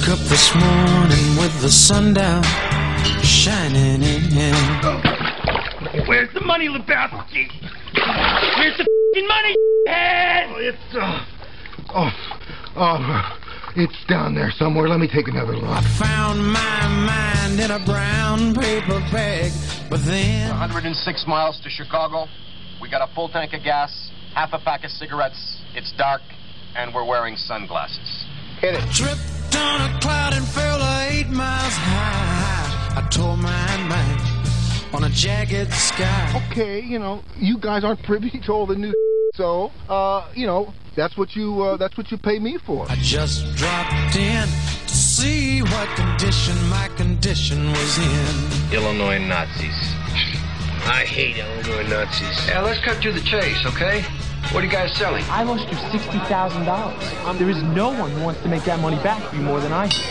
woke up this morning with the sun down, shining in. Where's the money, Lebowski? Where's the f***ing money, head? It's down there somewhere. Let me take another look. I found my mind in a brown paper bag, but then 106 miles to Chicago. We got a full tank of gas, half a pack of cigarettes. It's dark, and we're wearing sunglasses. Hit it. tripped on a cloud and fell 8 miles high. I tore my mind on a jagged sky. Okay, you guys aren't privy to all the new so, that's what you pay me for. I just dropped in to see what condition my condition was in. Illinois Nazis. I hate Illinois Nazis. Yeah, let's cut to the chase, okay? What are you guys selling? I lost you $60,000. There is no one who wants to make that money back for you more than I do.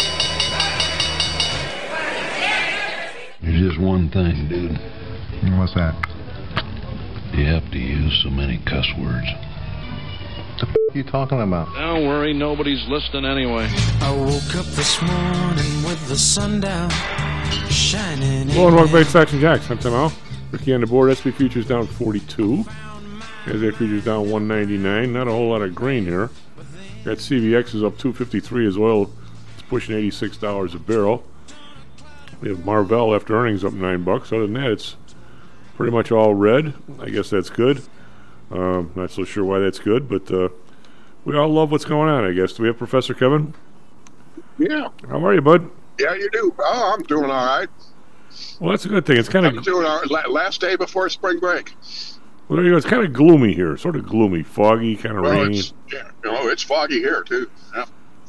There's just one thing, dude. What's that? You have to use so many cuss words. What the f*** are you talking about? Don't worry, nobody's listening anyway. I woke up this morning with the sun down, shining. Hello and welcome back to Faction Jacks. I'm Tim Al. Ricky on the board. SP futures down 42. SA futures down 199. Not a whole lot of grain here. Got CVX is up 253 as oil is pushing $86 a barrel. We have Marvell after earnings up $9. Other than that, it's pretty much all red. I guess that's good. Not so sure why that's good, but we all love what's going on, I guess. Do we have Professor Kevin? Yeah. How are you, bud? Yeah, you do. Oh, I'm doing all right. Well, that's a good thing. It's kind I'm of doing all right. Last day before spring break. Well, there you go. It's kind of gloomy here. Sort of gloomy, foggy, kind of rainy. It's foggy here too. Yeah.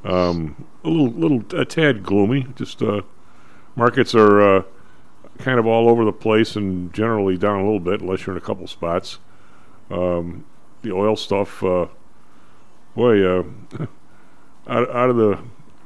A tad gloomy. Just markets are kind of all over the place and generally down a little bit, unless you're in a couple spots. The oil stuff, out of the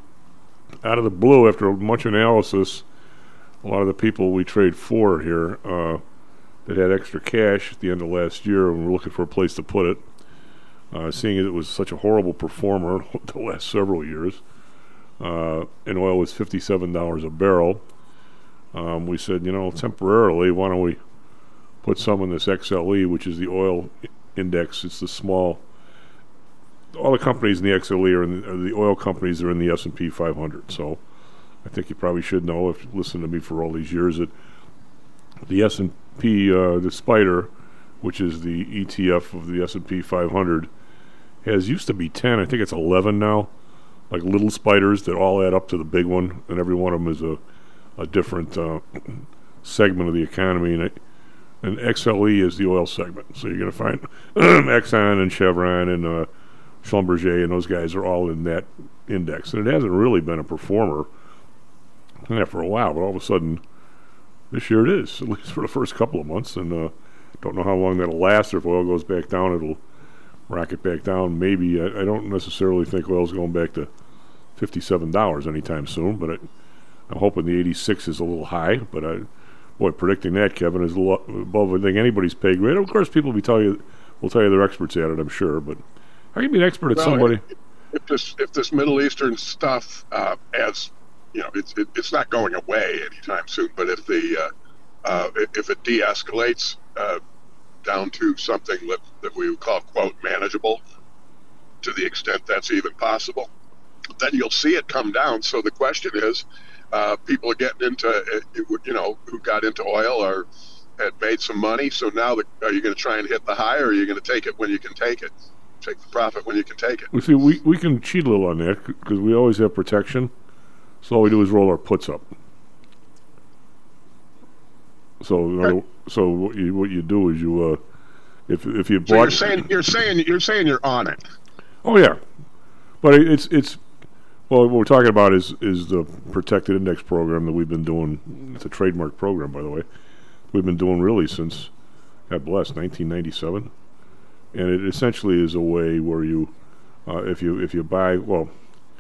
blue, after much analysis, a lot of the people we trade for here that had extra cash at the end of last year and were looking for a place to put it, seeing as it was such a horrible performer the last several years, and oil was $57 a barrel. We said, temporarily, why don't we put some in this XLE, which is the oil index. It's the small. All the companies in the XLE are the oil companies are in the S&P 500. So I think you probably should know, if you listened to me for all these years, that the S&P, the Spider, which is the ETF of the S&P 500, used to be 10. I think it's 11 now. Like little spiders that all add up to the big one, and every one of them is a different segment of the economy, and XLE is the oil segment. So you're going to find Exxon and Chevron and Schlumberger and those guys are all in that index. And it hasn't really been a performer for a while, but all of a sudden this year it is, at least for the first couple of months. And don't know how long that'll last, or if oil goes back down, it'll rocket back down. Maybe. I don't necessarily think oil's going back to $57 anytime soon, but I'm hoping the 86 is a little high, but predicting that, Kevin, is above I think anybody's pay grade. Of course, people will tell you they're experts at it, I'm sure, but how can you be an expert at somebody? If this Middle Eastern stuff, it's not going away anytime soon, but if it de-escalates down to something that we would call, quote, manageable, to the extent that's even possible, then you'll see it come down. So the question is, people are getting into, who got into oil or had made some money. So now, are you going to try and hit the high, or are you going to take it when you can take it? Take the profit when you can take it. We see we can cheat a little on that because we always have protection. So all we do is roll our puts up. So what you do is you if you bought. So you're saying you're on it. Oh yeah, but it's. Well, what we're talking about is the protected index program that we've been doing. It's a trademark program, by the way. We've been doing really since, God bless, 1997, and it essentially is a way where you, if you buy, well,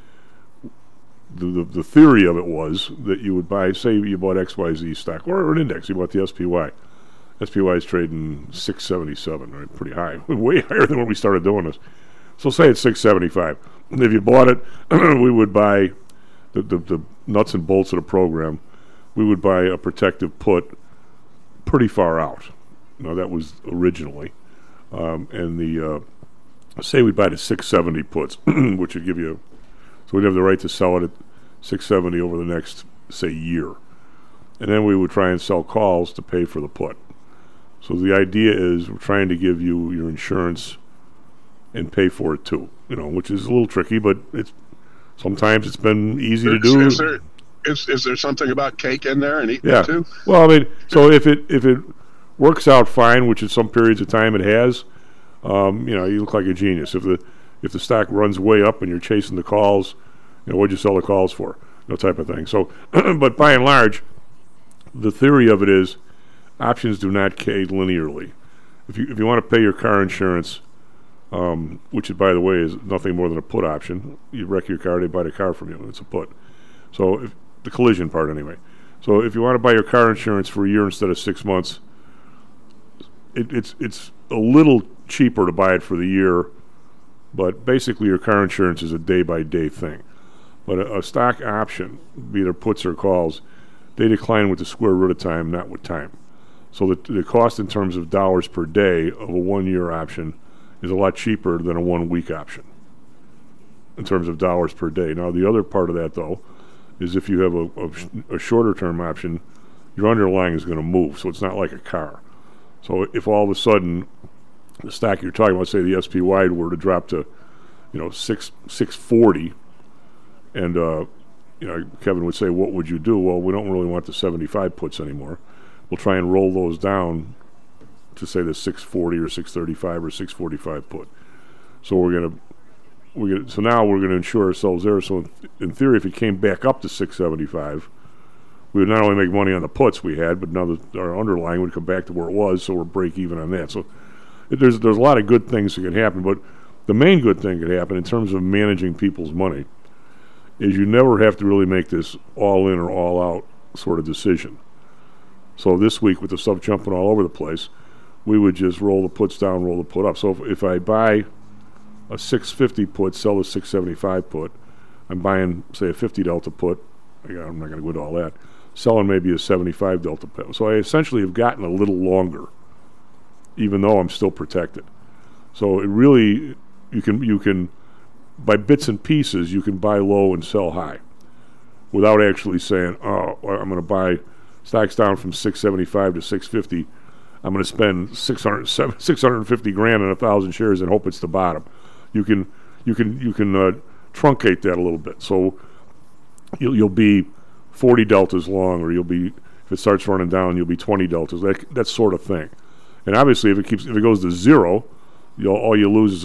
the theory of it was that you would buy, say you bought XYZ stock or an index, you bought the SPY. SPY is trading 677, right? Pretty high, way higher than when we started doing this. So say it's 675. If you bought it, we would buy the nuts and bolts of the program, we would buy a protective put pretty far out. Now, that was originally. And say we'd buy the 670 puts, which would give you, so we'd have the right to sell it at 670 over the next, say, year. And then we would try and sell calls to pay for the put. So the idea is we're trying to give you your insurance and pay for it too, which is a little tricky, but sometimes it's been easy to do. Is there something about cake in there and eating it too? Well, I mean, so if it works out fine, which at some periods of time it has, you look like a genius. If the stock runs way up and you're chasing the calls, what'd you sell the calls for? Type of thing. So, but by and large, the theory of it is options do not pay linearly. If you want to pay your car insurance, which by the way is nothing more than a put option, you wreck your car, they buy the car from you. It's a put. So the collision part anyway. So if you want to buy your car insurance for a year instead of 6 months, it's a little cheaper to buy it for the year, but basically your car insurance is a day-by-day thing. But a stock option, be it puts or calls, they decline with the square root of time, not with time. So the cost in terms of dollars per day of a 1-year option is a lot cheaper than a 1-week option in terms of dollars per day. Now, the other part of that, though, is if you have a shorter-term option, your underlying is going to move, so it's not like a car. So if all of a sudden the stock you're talking about, say the SPY were to drop to, 640, and Kevin would say, what would you do? Well, we don't really want the 75 puts anymore. We'll try and roll those down to say the 640 or 635 or 645 put. So so now we're gonna insure ourselves there. So in theory, if it came back up to 675, we would not only make money on the puts we had, but now our underlying would come back to where it was. So we're break even on that. So there's a lot of good things that can happen, but the main good thing that could happen in terms of managing people's money is you never have to really make this all in or all out sort of decision. So this week with the stuff jumping all over the place, we would just roll the puts down, roll the put up. So if I buy a 650 put, sell a 675 put, I'm buying, say, a 50 delta put. I'm not going to go into all that. Selling maybe a 75 delta put. So I essentially have gotten a little longer, even though I'm still protected. So it really, you can by bits and pieces, you can buy low and sell high without actually saying, oh, I'm going to buy stocks down from 675 to 650. I'm going to spend 650 grand on 1,000 shares and hope it's the bottom. You can truncate that a little bit. So you'll be 40 deltas long, or you'll be, if it starts running down, you'll be 20 deltas. That sort of thing. And obviously, if it goes to zero, you lose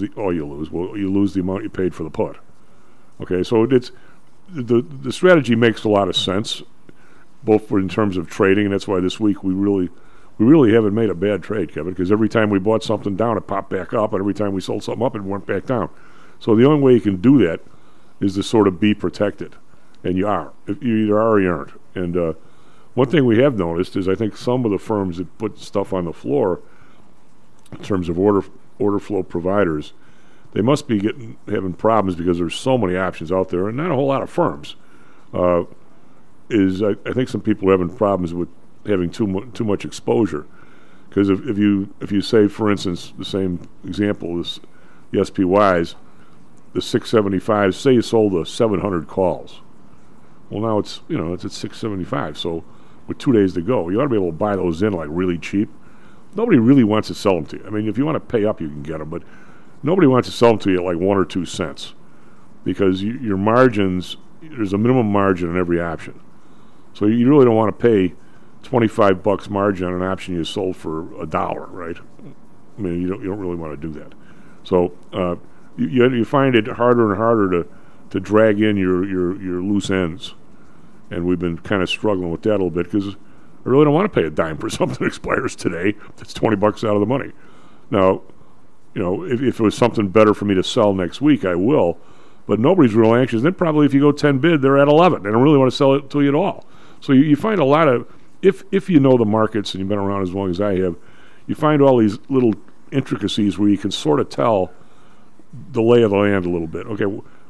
the amount you paid for the put. Okay, so it's the strategy makes a lot of sense, both in terms of trading, and that's why this week we really haven't made a bad trade, Kevin, because every time we bought something down, it popped back up, and every time we sold something up, it went back down. So the only way you can do that is to sort of be protected, and you are. You either are or you aren't. And one thing we have noticed is I think some of the firms that put stuff on the floor in terms of order flow providers, they must be having problems because there's so many options out there and not a whole lot of firms. I think some people are having problems with having too much exposure, because if you say, for instance, the same example is the SPYs, the 675, say you sold 700 calls. Well, now it's at 675. So with 2 days to go, you ought to be able to buy those in like really cheap. Nobody really wants to sell them to you. I mean, if you want to pay up, you can get them, but nobody wants to sell them to you at like 1 or 2 cents, because your margins, there's a minimum margin on every option. So you really don't want to pay $25 margin on an option you sold for $1, right? I mean, you don't really want to do that. So you find it harder and harder to drag in your loose ends, and we've been kind of struggling with that a little bit because I really don't want to pay a dime for something that expires today. That's $20 out of the money. Now, if it was something better for me to sell next week, I will. But nobody's real anxious. Then probably if you go 10 bid, they're at 11. They don't really want to sell it to you at all. So you find a lot of, if you know the markets and you've been around as long as I have, you find all these little intricacies where you can sort of tell the lay of the land a little bit. Okay,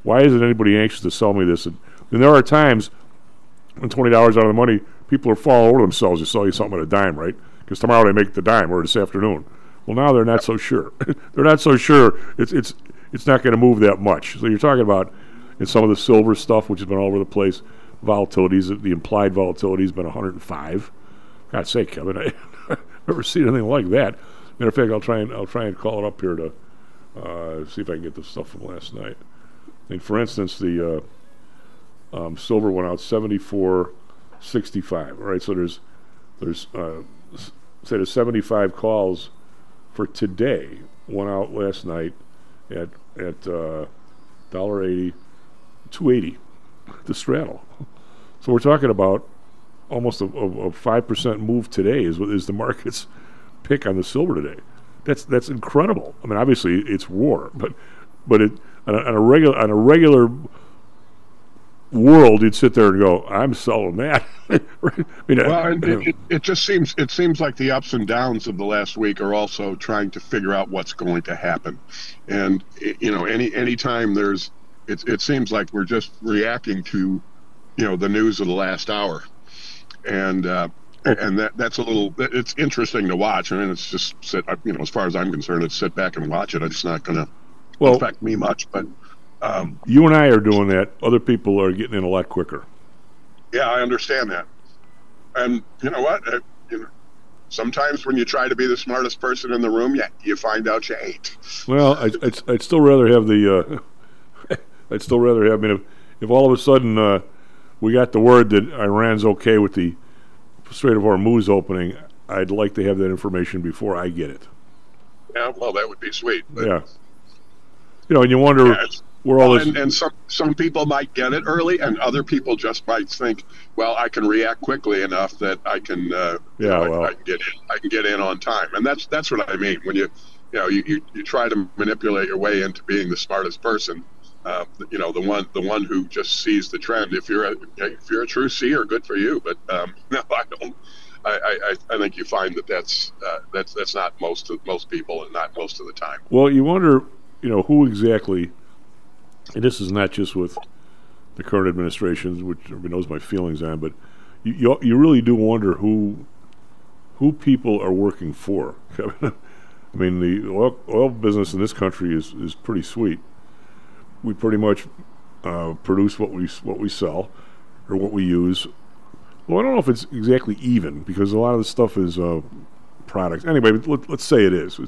why isn't anybody anxious to sell me this? And there are times when $20 out of the money, people are falling over themselves to sell you something at a dime, right? Because tomorrow they make the dime, or this afternoon. Well, now they're not so sure. They're not so sure. It's not going to move that much. So you're talking about in some of the silver stuff, which has been all over the place, volatilities. The implied volatility has been 105. God's sake, Kevin, I've never seen anything like that. Matter of fact, I'll try and call it up here to see if I can get the stuff from last night. I mean, for instance, the silver went out 74.65. All right, so there's say the 75 calls for today went out last night at $1.80, $2.80 to straddle. So we're talking about almost a 5% move today is the market's pick on the silver today. That's incredible. I mean, obviously it's war, but it on a regular world, you'd sit there and go, "I'm selling that." I mean, well, it just seems like the ups and downs of the last week are also trying to figure out what's going to happen, and any time it seems like we're just reacting to the news of the last hour, and that's a little. It's interesting to watch. I mean, it's just as far as I'm concerned, it's sit back and watch it. It's not going to affect me much, but. You and I are doing that. Other people are getting in a lot quicker. Yeah, I understand that. And you know what? Sometimes when you try to be the smartest person in the room, you find out you ain't. Well, I'd still rather have the. I'd still rather have. I mean, if all of a sudden we got the word that Iran's okay with the Strait of Hormuz opening, I'd like to have that information before I get it. Yeah, well, that would be sweet. But, yeah. And you wonder. Yeah, where all this... And some people might get it early, and other people just might think, well, I can react quickly enough that I can, I can get in on time, and that's what I mean when you try to manipulate your way into being the smartest person. The one who just sees the trend. If you're a true seer, good for you. But no, I don't. I think you find that's not most people, and not most of the time. Well, you wonder, who exactly. And this is not just with the current administration, which everybody knows my feelings on, but you really do wonder who people are working for. I mean, the oil business in this country is pretty sweet. We pretty much produce what we sell or what we use. Well, I don't know if it's exactly even, because a lot of the stuff is products. Anyway, let's say it is.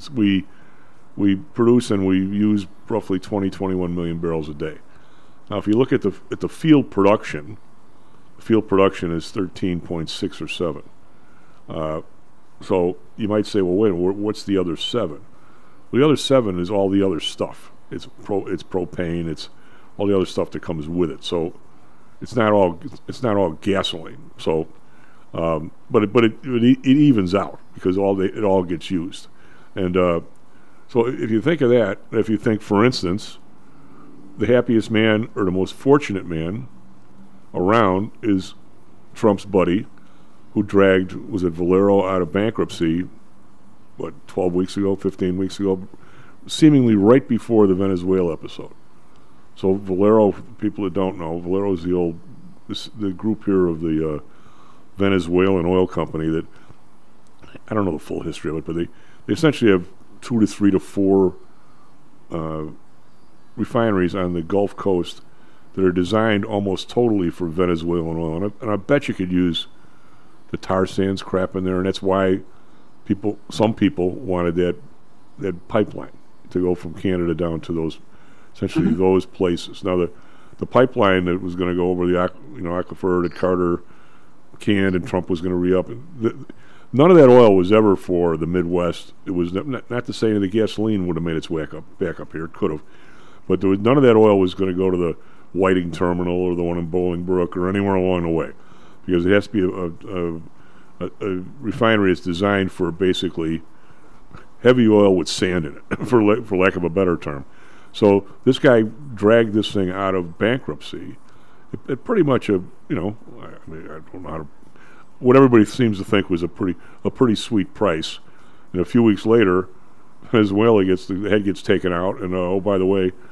We produce and we use roughly 21 million barrels a day. Now, if you look at the field production is 13.6 or 7. So you might say, well, wait, what's the other 7? Well, the other 7 is all the other stuff. It's propane. It's all the other stuff that comes with it. So it's not all gasoline. So, but it evens out because it all gets used, and. So if you think of that, if you think, for instance, the happiest man or the most fortunate man around is Trump's buddy who dragged, was it Valero, out of bankruptcy, 12 weeks ago, 15 weeks ago, seemingly right before the Venezuela episode. So Valero, for people that don't know, Valero is the group here of the Venezuelan oil company that, I don't know the full history of it, but they essentially have 2 to 3 to 4 refineries on the Gulf Coast that are designed almost totally for Venezuelan oil. And I bet you could use the tar sands crap in there, and that's why some people wanted that pipeline to go from Canada down to those places. Now the pipeline that was going to go over the aquifer that Carter canned and Trump was going to re-up. None of that oil was ever for the Midwest. It was not to say that the gasoline would have made its way back up here. It could have. But none of that oil was going to go to the Whiting Terminal or the one in Bolingbrook or anywhere along the way, because it has to be a refinery that's designed for basically heavy oil with sand in it, for lack of a better term. So this guy dragged this thing out of bankruptcy at pretty much I don't know how to. What everybody seems to think was a pretty sweet price, and a few weeks later, Venezuela the head gets taken out, and by the way,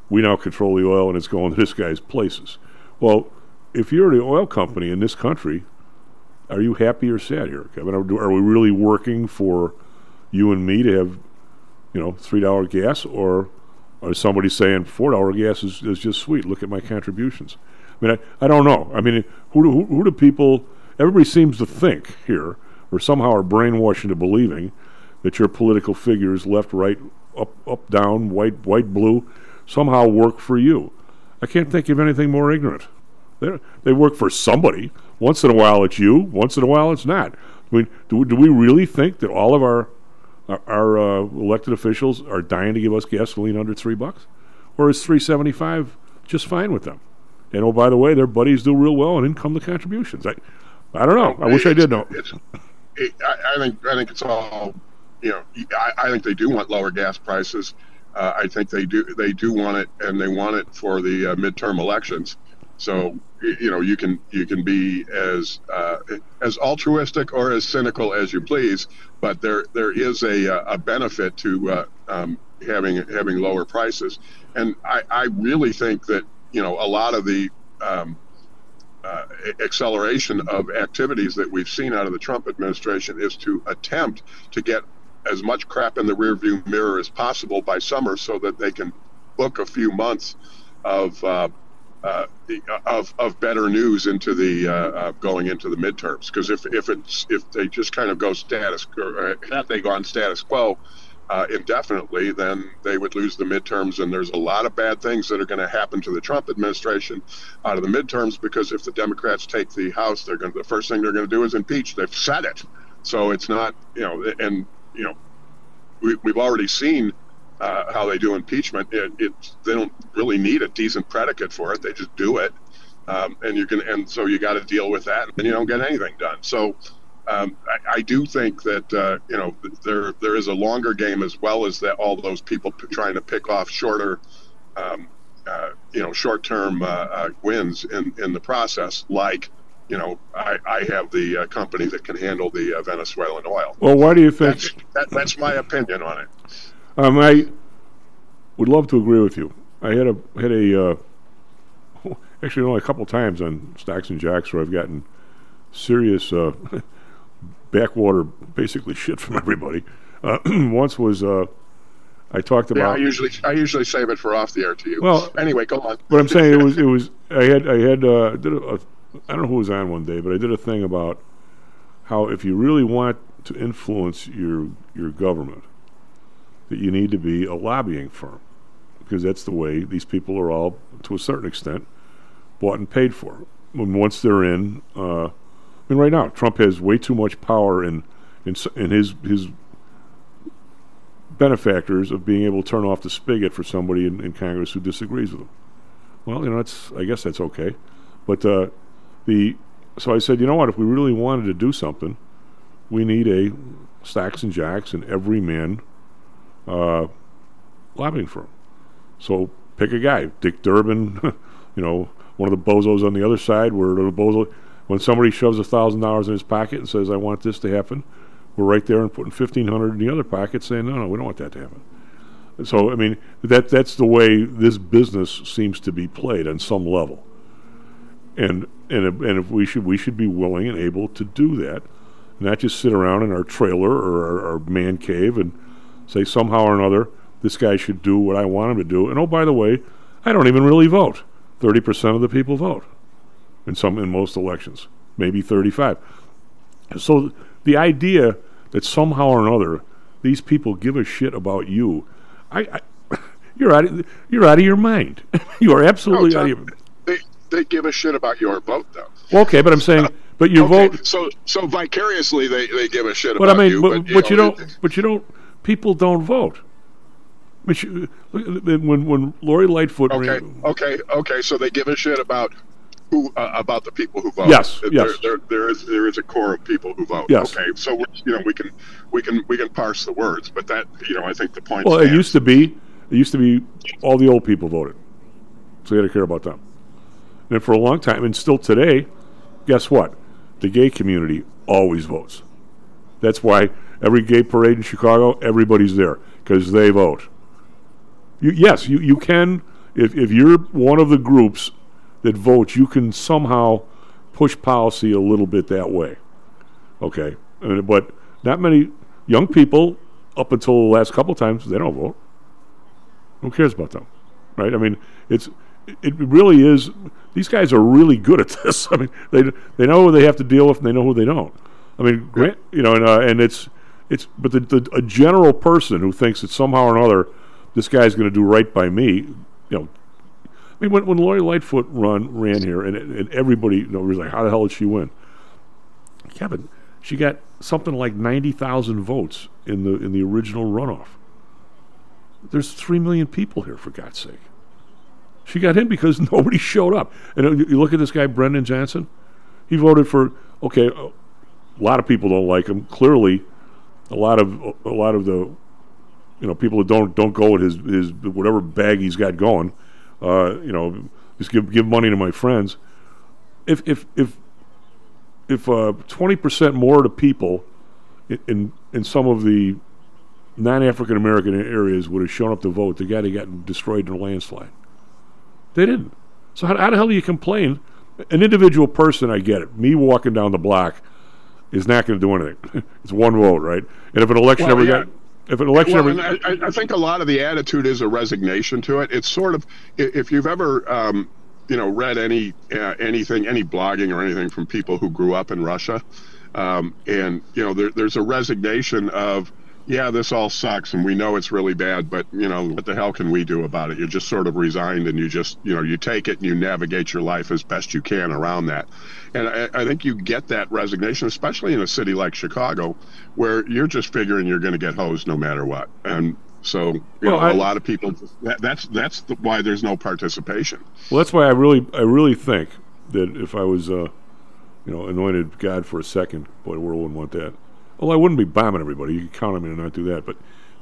we now control the oil and it's going to this guy's places. Well, if you're the oil company in this country, are you happy or sad here, Kevin? Are we really working for you and me to have, $3 gas, or is somebody saying $4 gas is just sweet? Look at my contributions. I mean, I don't know. I mean, who do people? Everybody seems to think here, or somehow are brainwashed into believing that your political figures, left, right, up, down, white, blue, somehow work for you. I can't think of anything more ignorant. They work for somebody. Once in a while it's you. Once in a while it's not. I mean, do we really think that all of our elected officials are dying to give us gasoline under $3, or is $3.75 just fine with them? And oh, by the way, their buddies do real well, and in come the contributions. I don't know. I wish I did know. I think it's all. I think they do want lower gas prices. I think they do want it, and they want it for the midterm elections. So you can be as altruistic or as cynical as you please, but there is a benefit to having lower prices, and I really think that a lot of the acceleration of activities that we've seen out of the Trump administration is to attempt to get as much crap in the rearview mirror as possible by summer, so that they can book a few months of better news into the going into the midterms. Because if they just kind of go if they go on status quo indefinitely, then they would lose the midterms, and there's a lot of bad things that are going to happen to the Trump administration out of the midterms, because if the Democrats take the House, the first thing they're going to do is impeach. They've said it, so it's not we've already seen how they do impeachment. They don't really need a decent predicate for it. They just do it, and so you got to deal with that, and you don't get anything done. So I do think that there is a longer game, as well as that all those people trying to pick off short-term wins in the process. Like, I have the company that can handle the Venezuelan oil. Well, why do you think? That's my opinion on it. I would love to agree with you. I had actually only a couple times on Stocks and Jocks where I've gotten serious backwater, basically shit from everybody. Once was I talked about. Yeah, I usually save it for off the air to you. Well, anyway, go on. But I'm saying it was I don't know who was on one day, but I did a thing about how if you really want to influence your government, that you need to be a lobbying firm, because that's the way these people are all, to a certain extent, bought and paid for. When once they're in, right now Trump has way too much power in his benefactors of being able to turn off the spigot for somebody in Congress who disagrees with him. Well, I guess that's okay, but so I said, you know what? If we really wanted to do something, we need a Stocks and Jocks and everyman lobbying firm. So pick a guy, Dick Durbin, one of the bozos on the other side, where the bozo, when somebody shoves $1,000 in his pocket and says, I want this to happen, we're right there and putting $1,500 in the other pocket saying, no, we don't want that to happen. So, I mean, that's the way this business seems to be played on some level. And if we should be willing and able to do that, not just sit around in our trailer or our man cave and say somehow or another this guy should do what I want him to do. And oh, by the way, I don't even really vote. 30% of the people vote in most elections, maybe 35. So the idea that somehow or another these people give a shit about you, you're out of your mind. You are absolutely out of your mind. They give a shit about your vote, though. Well, okay, but I'm saying, but your vote. So vicariously, they give a shit about you. But you don't. People don't vote. When Lori Lightfoot. Okay. So they give a shit about about the people who vote. Yes. There is a core of people who vote. Yes. Okay. So we can parse the words, but that I think the point. Well, stands. It used to be all the old people voted, so you had to care about them. And for a long time, and still today, guess what? The gay community always votes. That's why every gay parade in Chicago, everybody's there, because they vote. You can if you're one of the groups that votes, you can somehow push policy a little bit that way. Okay, but not many young people up until the last couple of times, they don't vote. Who cares about them, right? I mean, it really is. These guys are really good at this. I mean, they know who they have to deal with, and they know who they don't. I mean, and it's but a general person who thinks that somehow or another this guy's going to do right by me, I mean, when Lori Lightfoot ran here, and everybody was like, how the hell did she win? Kevin, she got something like 90,000 votes in the original runoff. There's 3 million people here, for God's sake. She got in because nobody showed up. And you look at this guy, Brendan Johnson. He voted for, a lot of people don't like him. Clearly, a lot of the people that don't go with his whatever bag he's got going. Just give money to my friends. If 20% more of the people in some of the non-African American areas would have shown up to vote, the guy that got destroyed in a landslide. They didn't. So how the hell do you complain? An individual person, I get it. Me walking down the block is not going to do anything. It's one vote, right? And if an election I think a lot of the attitude is a resignation to it. It's sort of, if you've ever read anything, any blogging or anything from people who grew up in Russia, there's a resignation of, this all sucks and we know it's really bad, but what the hell can we do about it? You're just sort of resigned, and you just you take it and you navigate your life as best you can around that. And I think you get that resignation, especially in a city like Chicago, where you're just figuring you're going to get hosed no matter what. And so a lot of people, that's why there's no participation. Well, that's why I really think that if I was anointed God for a second, boy, the world wouldn't want that. Well, I wouldn't be bombing everybody. You can count on me to not do that. But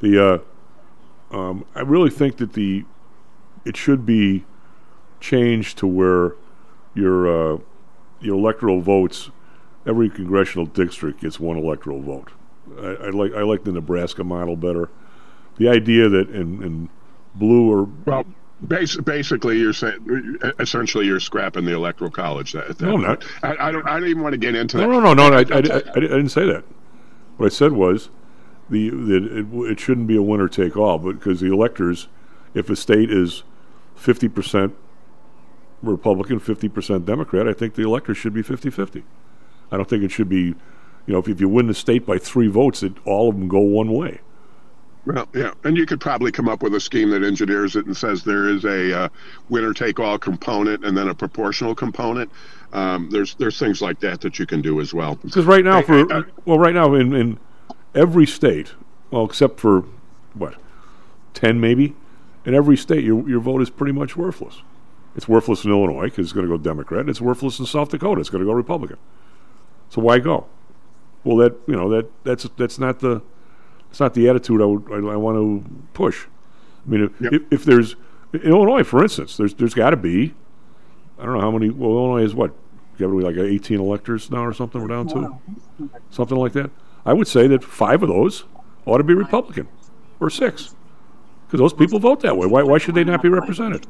I really think that it should be changed to where your electoral votes, every congressional district gets one electoral vote. I like the Nebraska model better. The idea that in blue or basically, you're saying essentially you're scrapping the electoral college. No, I'm not. I don't even want to get into that. No. I didn't say that. What I said was it shouldn't be a winner take all, but because the electors, if a state is 50% Republican, 50% Democrat, I think the electors should be 50-50. I don't think it should be, if you win the state by 3 votes, that all of them go one way. Well, yeah, and you could probably come up with a scheme that engineers it and says there is a winner-take-all component and then a proportional component. There's things like that you can do as well. Because right now, in every state, except for 10 maybe, in every state your vote is pretty much worthless. It's worthless in Illinois because it's going to go Democrat. It's worthless in South Dakota. It's going to go Republican. So why go? Well, that's not the attitude I want to push. I mean, if there's in Illinois, for instance, there's got to be, I don't know how many. Well, Illinois is what? Got to be like 18 electors now or something. We're down to something like that. I would say that 5 of those ought to be Republican, or 6, because those people vote that way. Why should they not be represented?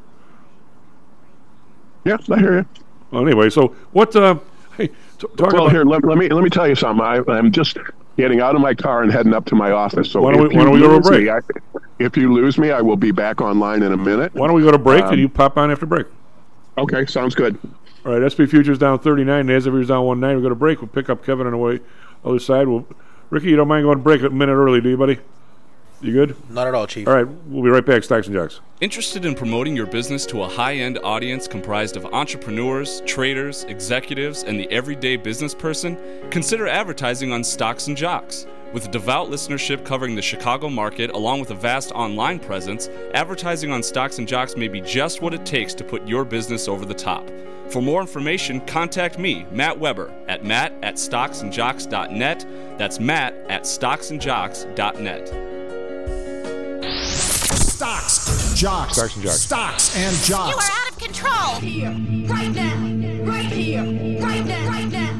Yeah, I hear you. Well, anyway, so what? Hey, talk about. Here, let me tell you something. I'm just getting out of my car and heading up to my office. So why don't we go to a break? If you lose me, I will be back online in a minute. Why don't we go to break and you pop on after break? Okay, sounds good. All right, SP Futures down 39, NASDAQ down 19. We go to break. We'll pick up Kevin on the way other side. Ricky, you don't mind going to break a minute early, do you, buddy? You good? Not at all, Chief. All right, we'll be right back. Stocks and Jocks. Interested in promoting your business to a high-end audience comprised of entrepreneurs, traders, executives, and the everyday business person? Consider advertising on Stocks and Jocks. With a devout listenership covering the Chicago market, along with a vast online presence, advertising on Stocks and Jocks may be just what it takes to put your business over the top. For more information, contact me, Matt Weber, at matt@stocksandjocks.net. That's matt@stocksandjocks.net. Stocks, Jocks. Stocks and Jocks. Stocks and Jocks. You are out of control. Here, right now. Right here, right now. Right now.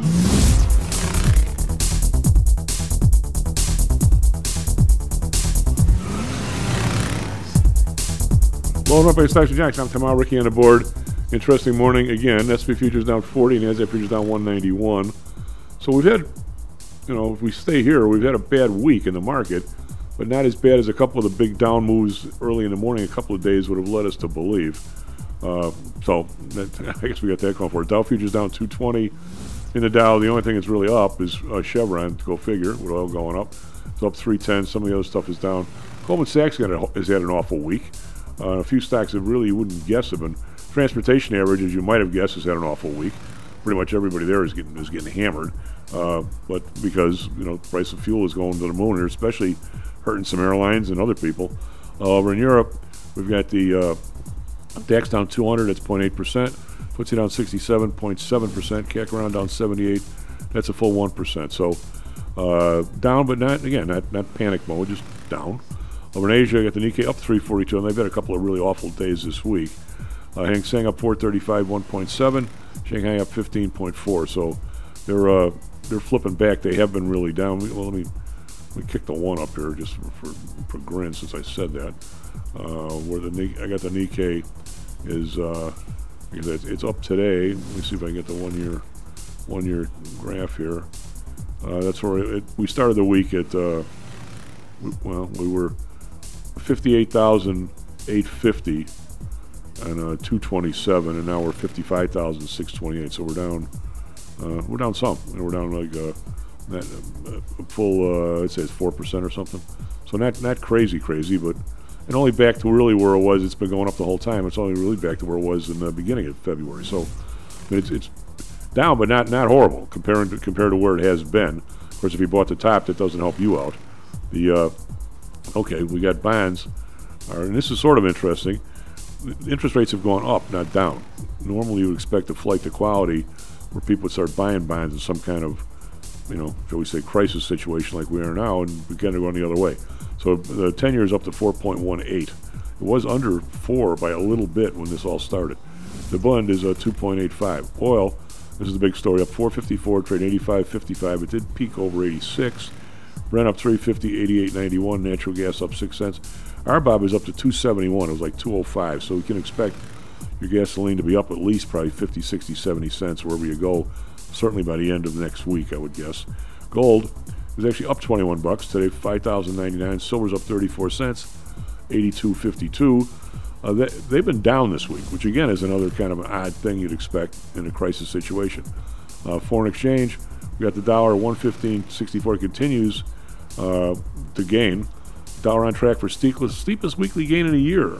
Welcome up by Stocks and Jocks. I'm Tom Ricky on the board. Interesting morning again. SP futures down 40 and NASDAQ futures down 191. So we've had, if we stay here, we've had a bad week in the market, but not as bad as a couple of the big down moves early in the morning a couple of days would have led us to believe. So I guess we got that going for it. Dow futures down 220 in the Dow. The only thing that's really up is Chevron, go figure, with oil going up. It's up 310. Some of the other stuff is down. Goldman Sachs has had an awful week. A few stocks that really you wouldn't guess have been. Transportation average, as you might have guessed, has had an awful week. Pretty much everybody there is getting hammered. But because the price of fuel is going to the moon, and especially hurting some airlines and other people. Over in Europe, we've got the DAX down 200. That's 0.8%. FTSE down 67.7%. CAC around down 78. That's a full 1%. So down, but not panic mode, just down. Over in Asia, I got the Nikkei up 342, and they've had a couple of really awful days this week. Hang Seng up 435, 1.7. Shanghai up 15.4. So they're flipping back. They have been really down. Well, let me kick the one up here just for grin since I said that. Where I got the Nikkei is it's up today. Let me see if I can get the one year graph here. That's where we started the week at. We were 58,850 and 227, and now we're 55,628. So we're down. We're down some. And we're down like a full. I'd say it's 4% or something. So not crazy, but and only back to really where it was. It's been going up the whole time. It's only really back to where it was in the beginning of February. So it's down, but not horrible compared to where it has been. Of course, if you bought the top, that doesn't help you out. We got bonds, and this is sort of interesting. The interest rates have gone up, not down. Normally, you would expect a flight to quality where people would start buying bonds in some kind of, shall we say, crisis situation like we are now, and we're going to go the other way. So the 10-year is up to 4.18. It was under 4 by a little bit when this all started. The bond is 2.85. Oil, this is the big story, up 454, trade 85.55. It did peak over 86. Brent up 350, 88.91. Natural gas up 6 cents. RBOB is up to 271. It was like 205. So we can expect your gasoline to be up at least probably 50, 60, 70 cents wherever you go. Certainly by the end of next week, I would guess. Gold is actually up 21 bucks today, 5,099. Silver's up 34 cents, 82.52. They've been down this week, which again is another kind of an odd thing you'd expect in a crisis situation. Foreign exchange, we got the dollar 115.64 continues to gain. Dollar on track for steepest weekly gain in a year.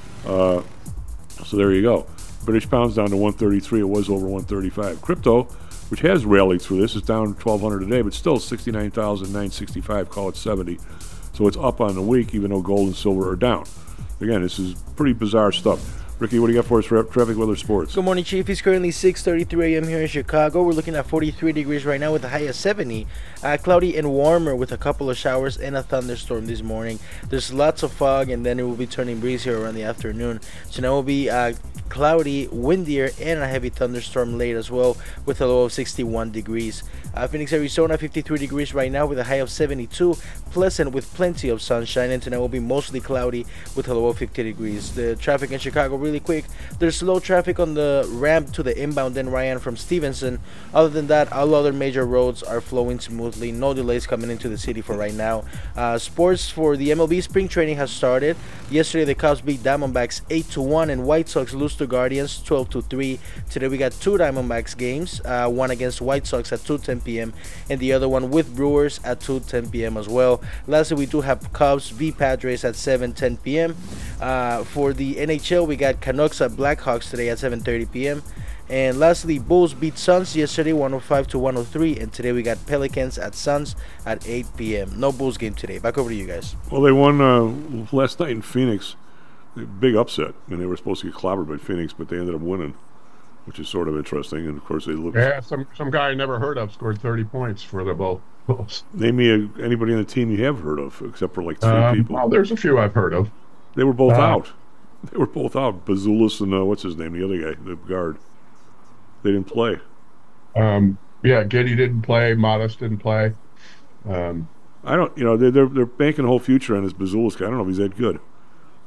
So there you go. British pound's down to 133. It was over 135. Crypto, which has rallied through this, is down 1,200 today, but still 69,965. Call it 70. So it's up on the week, even though gold and silver are down. Again, this is pretty bizarre stuff. Ricky, what do you got for us for traffic, weather, sports? Good morning, Chief. It's currently 6:33 a.m. here in Chicago. We're looking at 43 degrees right now with a high of 70. Cloudy and warmer with a couple of showers and a thunderstorm this morning. There's lots of fog, and then it will be turning breezy here around the afternoon. So now it will be cloudy, windier, and a heavy thunderstorm late as well with a low of 61 degrees. Phoenix, Arizona, 53 degrees right now with a high of 72. Pleasant with plenty of sunshine, and tonight will be mostly cloudy with a low of 50 degrees. The traffic in Chicago really quick. There's slow traffic on the ramp to the inbound then Ryan from Stevenson. Other than that, all other major roads are flowing smoothly. No delays coming into the city for right now. Sports for the MLB spring training has started. Yesterday the Cubs beat Diamondbacks 8-1 and White Sox lose to Guardians 12-3. Today we got two Diamondbacks games. One against White Sox at 2:10 p.m. and the other one with Brewers at 2:10 p.m. as well. Lastly, we do have Cubs v Padres at 7:10 p.m. For the NHL, we got Canucks at Blackhawks today at 7:30 p.m. And lastly, Bulls beat Suns yesterday 105-103, and today we got Pelicans at Suns at 8 p.m. No Bulls game today. Back over to you guys. Well, they won last night in Phoenix. Big upset. I mean, they were supposed to get clobbered by Phoenix, but they ended up winning, which is sort of interesting. And of course, they looked. Yeah, some guy I never heard of scored 30 points for the Bulls. Name me anybody on the team you have heard of, except for like three people. Well, there's a few I've heard of. They were both out. They were both out. Bazulis and what's his name, the other guy, the guard. They didn't play. Yeah, Giddey didn't play. Modest didn't play. I don't. They're banking the whole future on this Bazulis guy. I don't know if he's that good.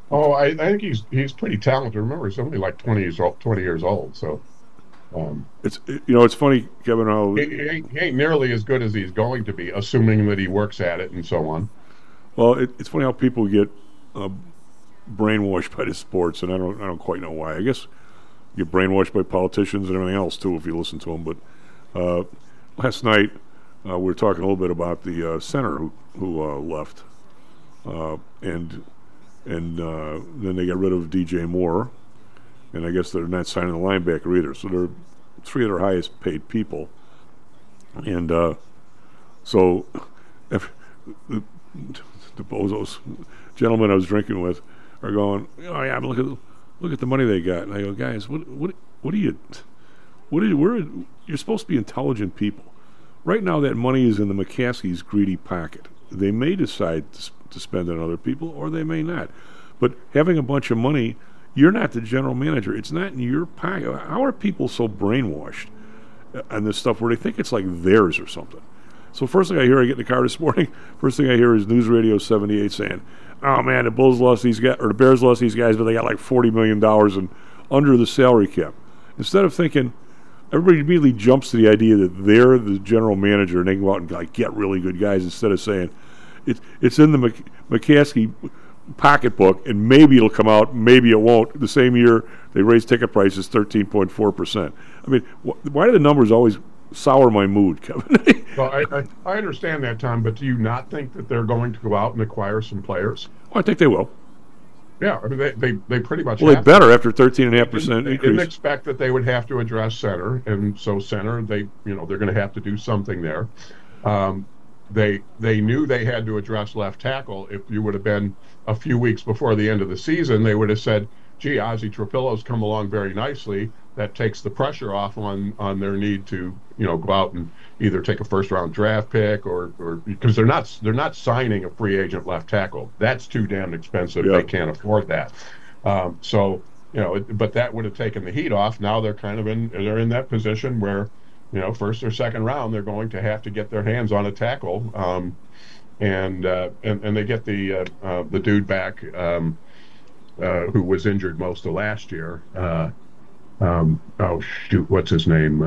Oh, I think he's pretty talented. Remember, he's only like 20 years old. So it's funny, Kevin. How he ain't nearly as good as he's going to be, assuming that he works at it and so on. Well, it's funny how people get brainwashed by the sports, and I don't quite know why. I guess you get brainwashed by politicians and everything else too if you listen to them. But last night we were talking a little bit about the center who left, and then they got rid of DJ Moore, and I guess they're not signing the linebacker either. So they're three of their highest paid people, and so if the bozos gentlemen I was drinking with are going, oh yeah, but look at the money they got, and I go, guys, you're supposed to be intelligent people. Right now, that money is in the McCaskey's greedy pocket. They may decide to spend it on other people, or they may not. But having a bunch of money, you're not the general manager. It's not in your pocket. How are people so brainwashed on this stuff where they think it's like theirs or something? So first thing I hear, I get in the car this morning, first thing I hear is News Radio 78 saying, oh man, the Bulls lost these guys, or the Bears lost these guys, but they got like $40 million and under the salary cap. Instead of thinking, everybody immediately jumps to the idea that they're the general manager and they can go out and like get really good guys, instead of saying it's in the McCaskey pocketbook and maybe it'll come out, maybe it won't. The same year they raised ticket prices 13.4%. I mean, why do the numbers always sour my mood, Kevin? Well, I understand that, Tom, but do you not think that they're going to go out and acquire some players? Well, I think they will. Yeah, I mean, they pretty much well, they better after 13.5% increase. They didn't expect that they would have to address center, and so center, they're going to have to do something there. They knew they had to address left tackle. If you would have been a few weeks before the end of the season, they would have said, gee, Ozzie Trapillo's come along very nicely. That takes the pressure off on their need to, go out and either take a first-round draft pick or because they're not signing a free agent left tackle. That's too damn expensive. They can't afford that. But that would have taken the heat off. Now they're they're in that position where, first or second round, they're going to have to get their hands on a tackle, and they get the dude back who was injured most of last year. What's his name?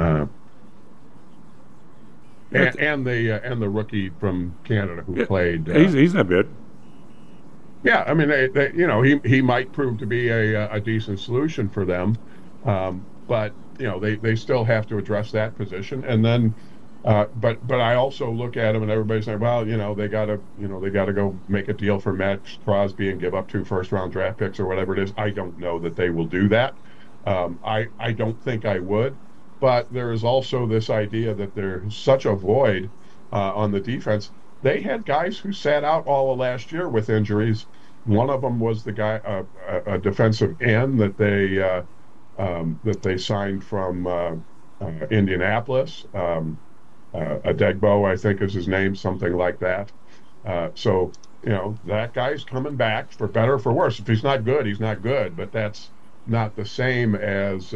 And the rookie from Canada who played. He's not bad. Yeah, I mean, he might prove to be a decent solution for them, but they still have to address that position. And then, but I also look at them and everybody's saying, well, they gotta go make a deal for Max Crosby and give up 2 first-round draft picks or whatever it is. I don't know that they will do that. I don't think I would, but there is also this idea that there's such a void on the defense. They had guys who sat out all of last year with injuries. One of them was the guy, a defensive end that they signed from Indianapolis. Adegbo, I think is his name, something like that. So that guy's coming back for better or for worse. If he's not good, he's not good. But that's not the same as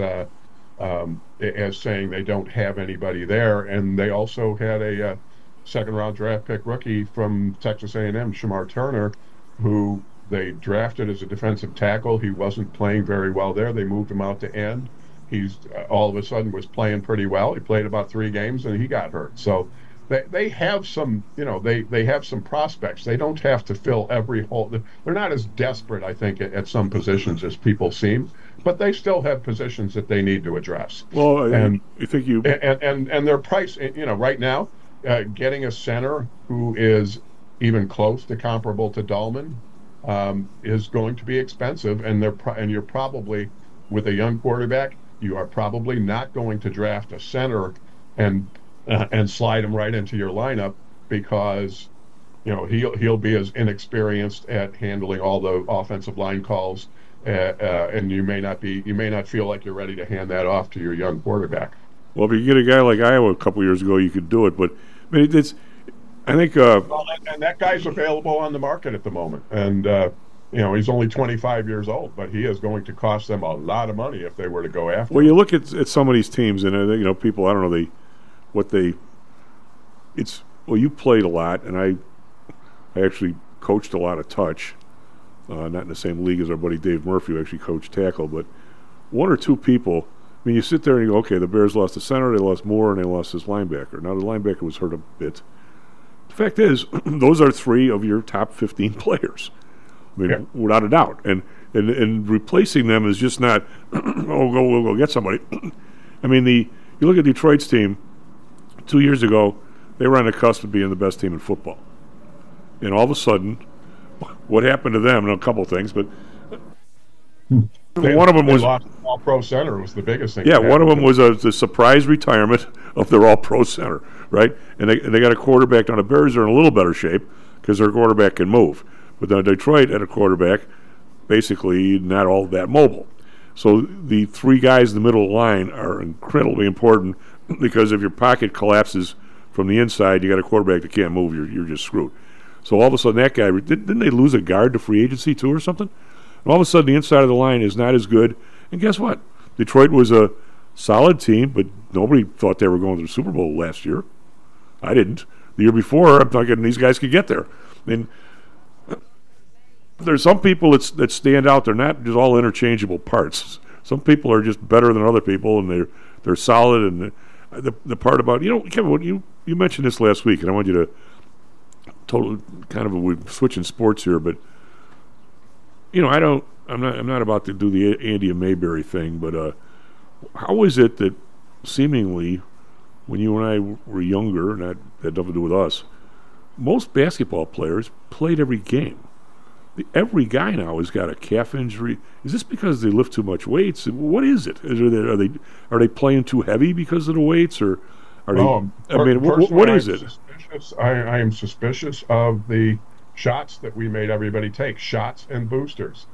saying they don't have anybody there. And they also had a second-round draft pick rookie from Texas A&M, Shamar Turner, who they drafted as a defensive tackle. He wasn't playing very well there. They moved him out to end. He's all of a sudden was playing pretty well. He played about 3 games and he got hurt. So they have some, they have some prospects. They don't have to fill every hole. They're not as desperate, I think, at some positions as people seem, but they still have positions that they need to address. Well, and you think and their price, right now, getting a center who is even close to comparable to Dahlman is going to be expensive, and you're probably, with a young quarterback, you are probably not going to draft a center and slide him right into your lineup, because he'll be as inexperienced at handling all the offensive line calls, and you may not feel like you're ready to hand that off to your young quarterback. Well, if you get a guy like Iowa a couple years ago, you could do it. But I mean, I think. And that guy's available on the market at the moment, and he's only 25 years old, but he is going to cost them a lot of money if they were to go after him. Well, you look at some of these teams, and people, I don't know, you played a lot, and I actually coached a lot of touch. not in the same league as our buddy Dave Murphy, who actually coached tackle, but one or two people. I mean, you sit there and you go, okay, the Bears lost the center, they lost Moore, and they lost his linebacker. Now the linebacker was hurt a bit. The fact is, those are 3 of your top 15 players. I mean, without a doubt. And replacing them is just not, we'll go get somebody. I mean, you look at Detroit's team 2 years ago, they were on the cusp of being the best team in football. And all of a sudden, what happened to them? And a couple things, but one of them was lost all-pro center was the biggest thing. Yeah, one of them was the surprise retirement of their all-pro center, right? And they got a quarterback. Now the Bears are in a little better shape because their quarterback can move, but now Detroit had a quarterback basically not all that mobile. So the 3 guys in the middle of the line are incredibly important because if your pocket collapses from the inside, you got a quarterback that can't move. You're just screwed. So all of a sudden, that guy didn't they lose a guard to free agency too or something? And all of a sudden, the inside of the line is not as good. And guess what? Detroit was a solid team, but nobody thought they were going to the Super Bowl last year. I didn't. The year before, I'm thinking these guys could get there. I mean, there's some people that stand out. They're not just all interchangeable parts. Some people are just better than other people, and they're solid. And the part about, Kevin, you mentioned this last week, and I want you to we're switching sports here, but I'm not about to do the Andy and Mayberry thing, but how is it that seemingly when you and I were younger, and that had nothing to do with us, most basketball players played every game? Every guy now has got a calf injury. Is this because they lift too much weights? What is it? Are they playing too heavy because of the weights, or are they? I mean, what is it? I am suspicious of the shots that we made everybody take, shots and boosters,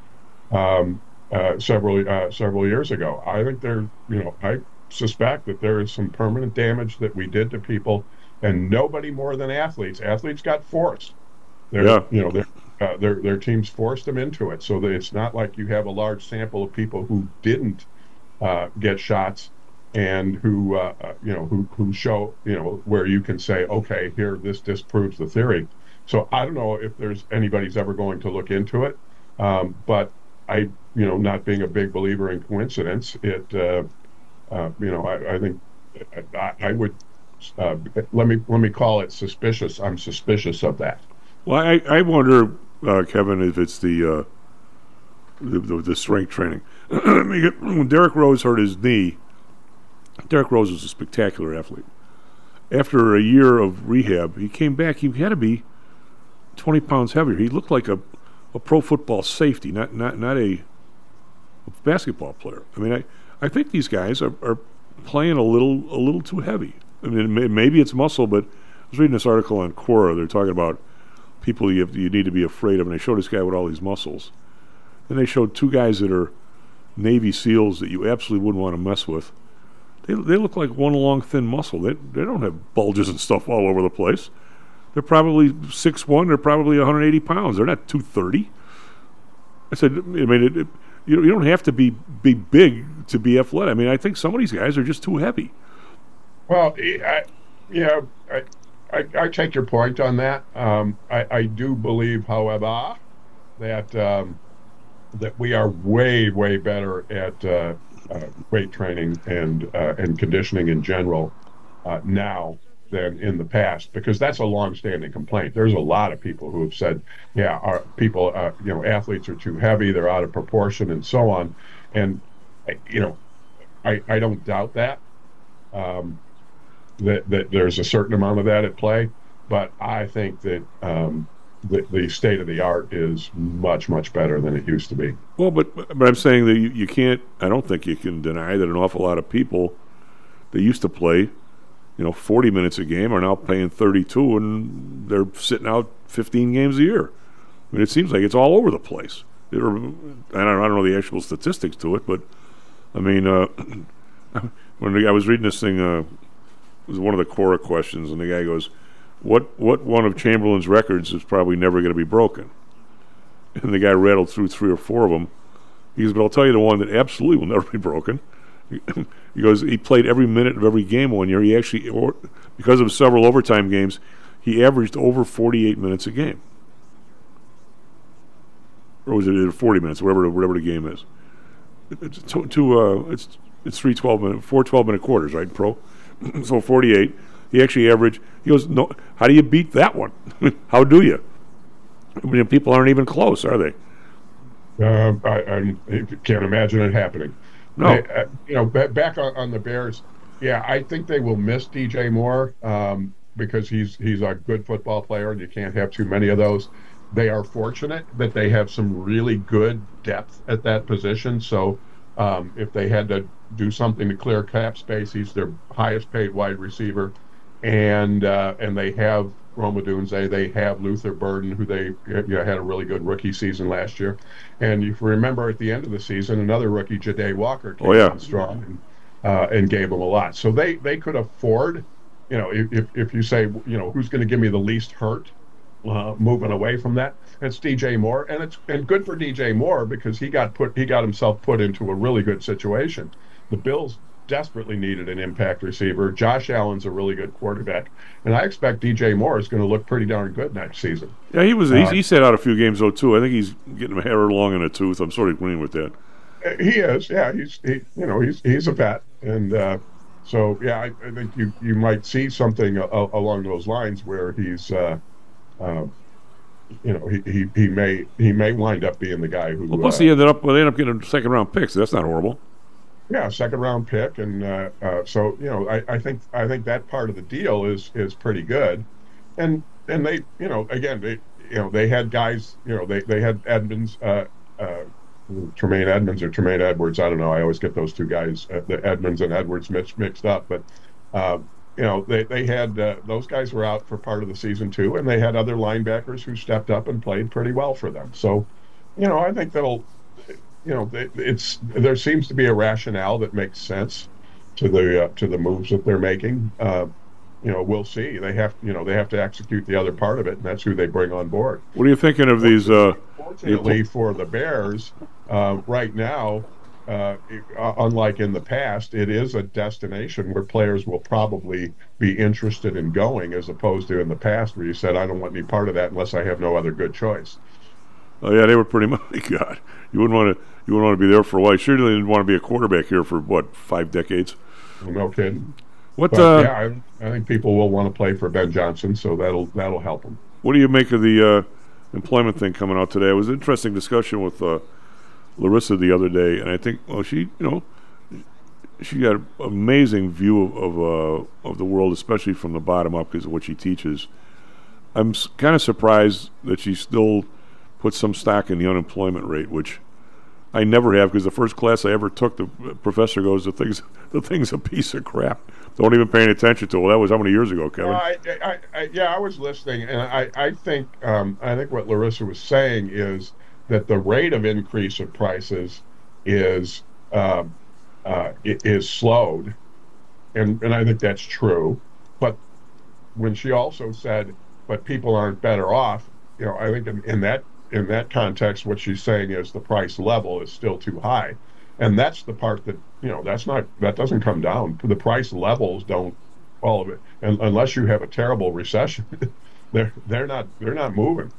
several years ago. I think I suspect that there is some permanent damage that we did to people, and nobody more than athletes. Athletes got forced. Their teams forced them into it, so that it's not like you have a large sample of people who didn't get shots and who show where you can say, okay, here, this disproves the theory. So I don't know if there's anybody's ever going to look into it, but I not being a big believer in coincidence, I think I would let me call it suspicious. I'm suspicious of that. Well, I wonder, Kevin, if it's the strength training. When Derrick Rose hurt his knee, Derrick Rose was a spectacular athlete. After a year of rehab, he came back. He had to be 20 pounds heavier. He looked like a pro football safety, not a basketball player. I mean, I think these guys are playing a little too heavy. I mean, maybe it's muscle, but I was reading this article on Quora. They're talking about people you need to be afraid of, and they showed this guy with all these muscles. Then they showed 2 guys that are Navy SEALs that you absolutely wouldn't want to mess with. They look like one long, thin muscle. They don't have bulges and stuff all over the place. They're probably 6'1". They're probably 180 pounds. They're not 230. I said, I mean, you don't have to be big to be athletic. I mean, I think some of these guys are just too heavy. Well, I take your point on that. I do believe, however, that we are way, way better at weight training and conditioning in general now than in the past, because that's a long-standing complaint. There's a lot of people who have said, athletes are too heavy, they're out of proportion, and so on. And I don't doubt that. That there's a certain amount of that at play, but I think that the state of the art is much, much better than it used to be. Well, but I'm saying that you can't. I don't think you can deny that an awful lot of people that used to play, 40 minutes a game are now playing 32, and they're sitting out 15 games a year. I mean, it seems like it's all over the place. I don't know the actual statistics to it, but I mean, when I was reading this thing. It was one of the Quora questions, and the guy goes, what one of Chamberlain's records is probably never going to be broken? And the guy rattled through 3 or 4 of them. He goes, but I'll tell you the one that absolutely will never be broken. He goes, he played every minute of every game one year. He actually, because of several overtime games, he averaged over 48 minutes a game. or was it 40 minutes, whatever the game is. It's 3 12-minute, 4 12-minute quarters, right, pro? So 48. He actually averaged. He goes, no. How do you beat that one? How do you? I mean, people aren't even close, are they? I can't imagine it happening. No. Back on the Bears. Yeah, I think they will miss DJ Moore because he's a good football player, and you can't have too many of those. They are fortunate that they have some really good depth at that position. So if they had to do something to clear cap space, he's their highest paid wide receiver. And they have Rome Odunze, they have Luther Burden, who they had a really good rookie season last year. And if you remember at the end of the season, another rookie, Ja'Day Walker, came on strong and gave them a lot. So they could afford, if you say, who's going to give me the least hurt moving away from that, it's DJ Moore. And good for DJ Moore because he got himself put into a really good situation. The Bills desperately needed an impact receiver. Josh Allen's a really good quarterback, and I expect DJ Moore is going to look pretty darn good next season. Yeah, he sat out a few games though too. I think he's getting a hair long in the tooth. I'm sort of agreeing with that. He is. Yeah, he's a vet, and so yeah, I think you might see something along those lines where he's he may wind up being the guy who. Well, plus they ended up getting second round picks. So that's not horrible. Yeah, second round pick, and so I think that part of the deal is pretty good, and they they had guys they had Edmonds, Tremaine Edmonds or Tremaine Edwards, I don't know, I always get those two guys, the Edmonds and Edwards mixed up, but they had those guys were out for part of the season too, and they had other linebackers who stepped up and played pretty well for them. So I think that'll. There seems to be a rationale that makes sense to the moves that they're making. We'll see. They have to execute the other part of it, and that's who they bring on board. What are you thinking of these? Fortunately for the Bears, right now, unlike in the past, it is a destination where players will probably be interested in going, as opposed to in the past where you said, "I don't want any part of that unless I have no other good choice." Oh yeah, they were pretty much. God, you wouldn't want to be there for a while. You surely didn't want to be a quarterback here for 5 decades. Well, no kidding. I think people will want to play for Ben Johnson, so that'll help them. What do you make of the employment thing coming out today? It was an interesting discussion with Larissa the other day, and I think she got an amazing view of the world, especially from the bottom up because of what she teaches. I'm kind of surprised that she still put some stock in the unemployment rate, which I never have, because the first class I ever took, the professor goes, the thing's a piece of crap. Don't even pay any attention to it. Well, that was how many years ago, Kevin? I was listening, and I think what Larissa was saying is that the rate of increase of prices is slowed, and I think that's true. But when she also said, "But people aren't better off," I think in that context, what she's saying is the price level is still too high, and that's the part that that doesn't come down. The price levels don't, all of it, and unless you have a terrible recession, they're not moving,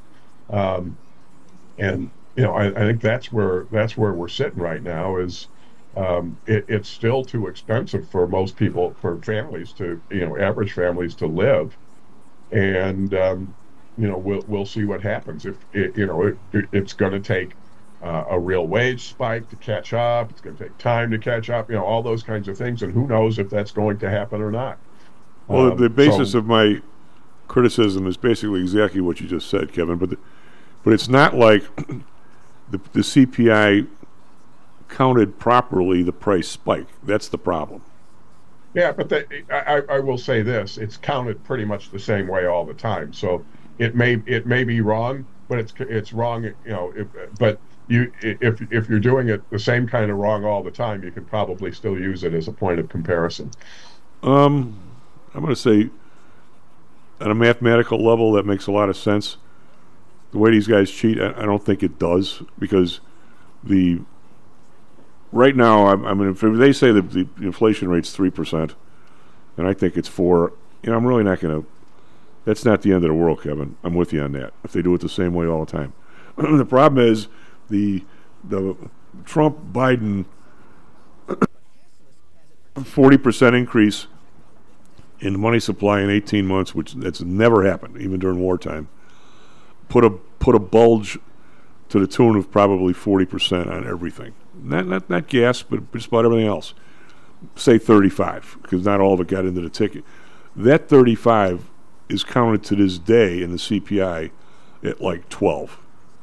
and I think that's where we're sitting right now. Is it's still too expensive for most people, for families to average families to live, and we'll see what happens. If it's going to take a real wage spike to catch up. It's going to take time to catch up. All those kinds of things, and who knows if that's going to happen or not. Well, the basis of my criticism is basically exactly what you just said, Kevin. But it's not like the CPI counted properly the price spike. That's the problem. Yeah, but I will say this: it's counted pretty much the same way all the time. So it may be wrong, but it's wrong. But if you're doing it the same kind of wrong all the time, you could probably still use it as a point of comparison. I'm going to say, at a mathematical level, that makes a lot of sense. The way these guys cheat, I don't think it does, because right now, I mean, if they say that the inflation rate's 3%, and I think it's 4%, I'm really not going to. That's not the end of the world, Kevin. I'm with you on that. If they do it the same way all the time, the problem is The Trump-Biden 40% increase in the money supply in 18 months, which that's never happened, even during wartime, put a bulge to the tune of probably 40% on everything. Not gas, but just about everything else. Say 35, because not all of it got into the ticket. That 35 is counted to this day in the CPI at like 12.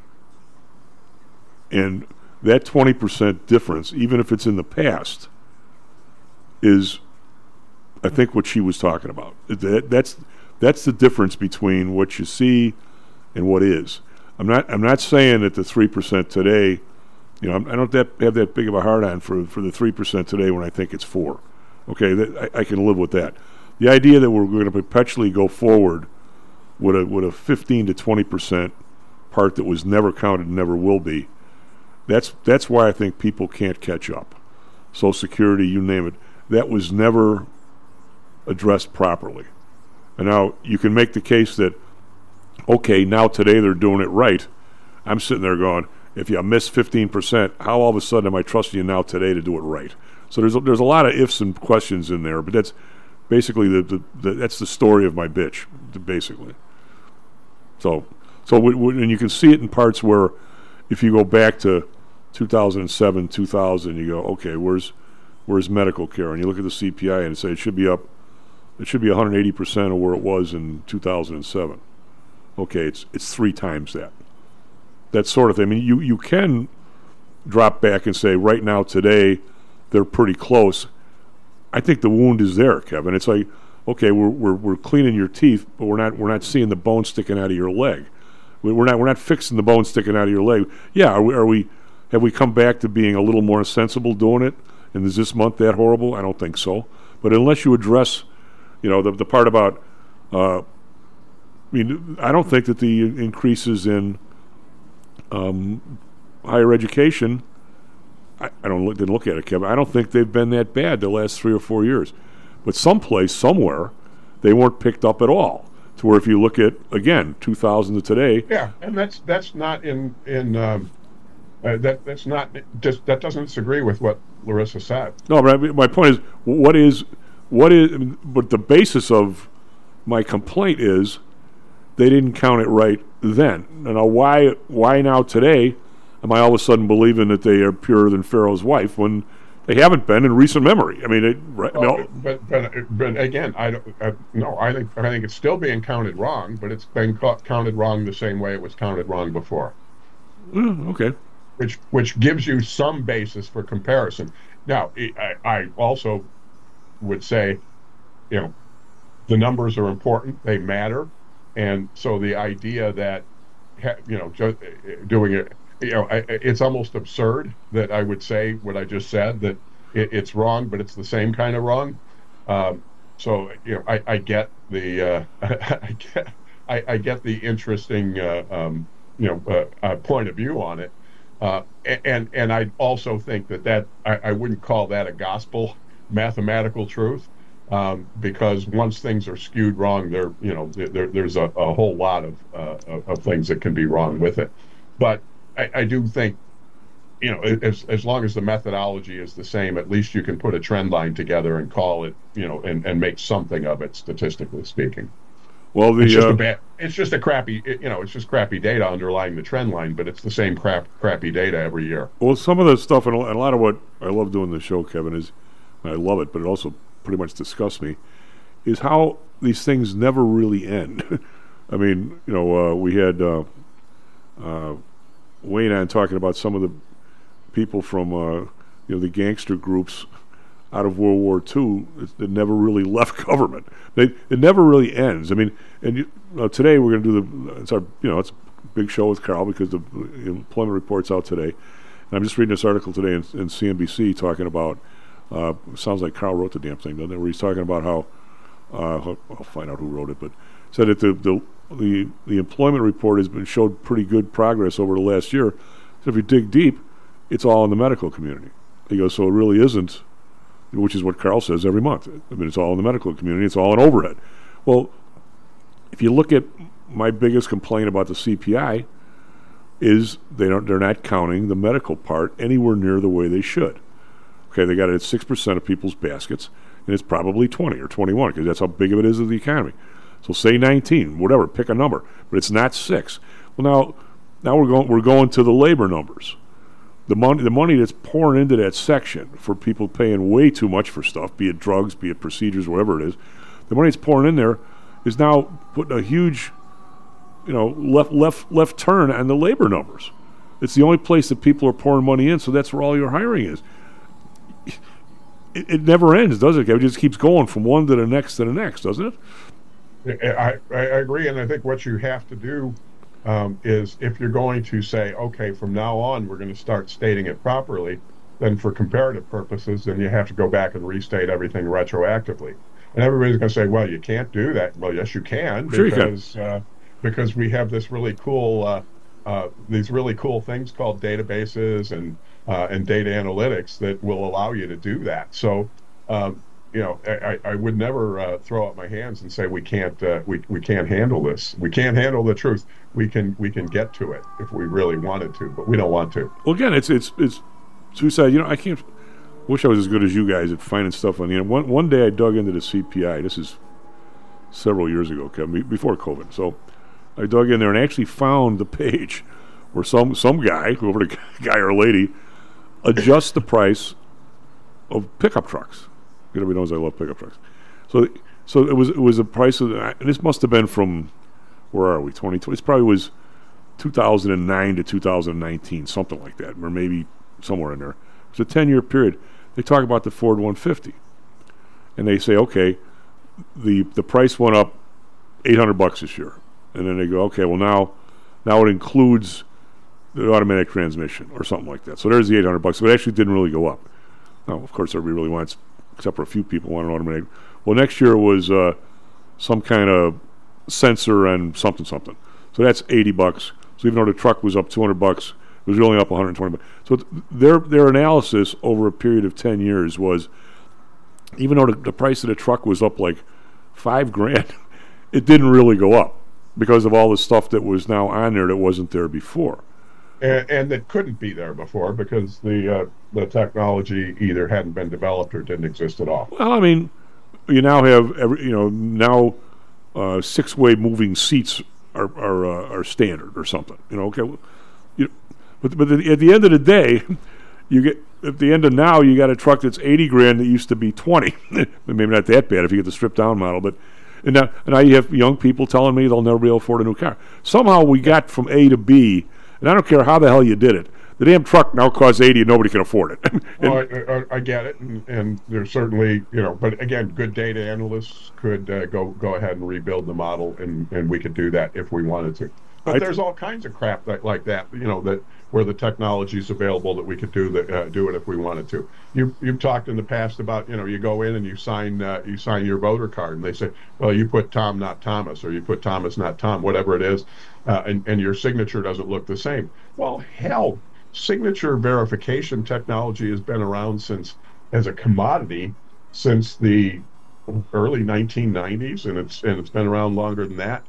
And that 20% difference, even if it's in the past, is, I think, what she was talking about. That's the difference between what you see and what is. I'm not saying that the 3% today, you know, I don't have that big of a hard on for the 3% today when I think it's 4. Okay, I can live with that. The idea that we're going to perpetually go forward with a 15 to 20% part that was never counted and never will be, that's why I think people can't catch up. Social Security, you name it, that was never addressed properly. And now you can make the case that, okay, now today they're doing it right. I'm sitting there going, if you miss 15%, how all of a sudden am I trusting you now today to do it right? So there's a lot of ifs and questions in there, but that's basically that's the story of my bitch, basically. So and you can see it in parts where, if you go back to 2007, 2000, you go, okay, where's medical care? And you look at the CPI and say it should be up. It should be 180% of where it was in 2007. Okay, it's 3 times that. That sort of thing. I mean, you can drop back and say right now today they're pretty close. I think the wound is there, Kevin. It's like, okay, we're cleaning your teeth, but we're not seeing the bone sticking out of your leg. We're not fixing the bone sticking out of your leg. Yeah, have we come back to being a little more sensible doing it? And is this month that horrible? I don't think so. But unless you address, you know, the part about, I mean, I don't think that the increases in higher education, I didn't look at it, Kevin. I don't think they've been that bad the last 3 or 4 years. But someplace, somewhere, they weren't picked up at all. To where if you look at, again, 2000 to today. Yeah, and that's not that's not just, that doesn't disagree with what Larissa said. No, but my point is, but the basis of my complaint is they didn't count it right then. Now, why now today am I all of a sudden believing that they are purer than Pharaoh's wife when they haven't been in recent memory? I mean, but again, I think it's still being counted wrong, but it's been counted wrong the same way it was counted wrong before. Okay. Which gives you some basis for comparison. Now, I also would say, you know, the numbers are important; they matter, and so the idea that, you know, just doing it, you know, it's almost absurd that I would say what I just said, that it's wrong, but it's the same kind of wrong. So, you know, I get the I get the interesting point of view on it. And I also think that I wouldn't call that a gospel mathematical truth, because once things are skewed wrong, there's a whole lot of things that can be wrong with it. But I do think, you know, as long as the methodology is the same, at least you can put a trend line together and call it, you know, and make something of it, statistically speaking. Well, it's just a crappy, you know, it's just crappy data underlying the trend line, but it's the same crappy data every year. Well, some of the stuff, and a lot of what I love doing the show, Kevin, is, and I love it, but it also pretty much disgusts me, is how these things never really end. I mean, you know, we had Wayne on talking about some of the people from, you know, the gangster groups out of World War II that never really left government. It never really ends. I mean, and today we're going to do it's a big show with Carl because the employment report's out today. And I'm just reading this article today in CNBC talking about, sounds like Carl wrote the damn thing, doesn't it? Where he's talking about how, I'll find out who wrote it, but said that the employment report showed pretty good progress over the last year. So if you dig deep, it's all in the medical community. He goes, so it really isn't, which is what Carl says every month. I mean, it's all in the medical community. It's all in overhead. Well, if you look at my biggest complaint about the CPI, is they're not counting the medical part anywhere near the way they should. Okay, they got it at 6% of people's baskets, and it's probably 20 or 21 because that's how big of it is of the economy. So say 19, whatever, pick a number, but it's not 6. Well, now we're going to the labor numbers. The money that's pouring into that section for people paying way too much for stuff, be it drugs, be it procedures, whatever it is, the money that's pouring in there is now putting a huge, left turn on the labor numbers. It's the only place that people are pouring money in, so that's where all your hiring is. It never ends, does it? It just keeps going from one to the next, doesn't it? I agree, and I think what you have to do is if you're going to say, okay, from now on we're going to start stating it properly, then for comparative purposes, then you have to go back and restate everything retroactively. And everybody's going to say, well, you can't do that. Well, yes, you can, because we have this really cool these really cool things called databases and data analytics that will allow you to do that. So, I would never throw up my hands and say we can't handle this. We can't handle the truth. We can get to it if we really wanted to, but we don't want to. Well, again, it's suicide. I can't. Wish I was as good as you guys at finding stuff on the internet. One day I dug into the CPI. This is several years ago, Kevin, before COVID. So I dug in there and actually found the page where some guy, whoever the guy or lady, adjusts the price of pickup trucks. Everybody knows I love pickup trucks. So it was a price of, and this must have been from, where are we, 2020? This probably was 2009 to 2019, something like that, or maybe somewhere in there. It's a 10-year period. They talk about the Ford 150, and they say, okay, the price went up $800 this year, and then they go, okay, well now it includes the automatic transmission or something like that. So there's the $800, so it actually didn't really go up. Now, of course, everybody really wants, except for a few people, want an automatic. Well, next year was some kind of sensor and something. So that's $80. So even though the truck was up $200, it was really up $120. So their analysis over a period of 10 years was, even though the price of the truck was up like $5,000, it didn't really go up because of all the stuff that was now on there that wasn't there before. And that couldn't be there before because the technology either hadn't been developed or didn't exist at all. Well, I mean, you now have now 6-way moving seats are standard or something. Okay, but at the end of the day, you get at the end of now you got a truck that's $80,000 that used to be $20. Maybe not that bad if you get the stripped down model, but and now you have young people telling me they'll never be able to afford a new car. Somehow we got from A to B. And I don't care how the hell you did it. The damn truck now costs $80 and nobody can afford it. Well, I get it, and there's certainly, but again, good data analysts could go ahead and rebuild the model, and we could do that if we wanted to. But there's all kinds of crap like that, that where the technology is available that we could do it if we wanted to. You've talked in the past about, you go in and you sign your voter card, and they say, well, you put Tom, not Thomas, or you put Thomas, not Tom, whatever it is. And your signature doesn't look the same. Well, hell, signature verification technology has been around as a commodity since the early 1990s, and it's been around longer than that.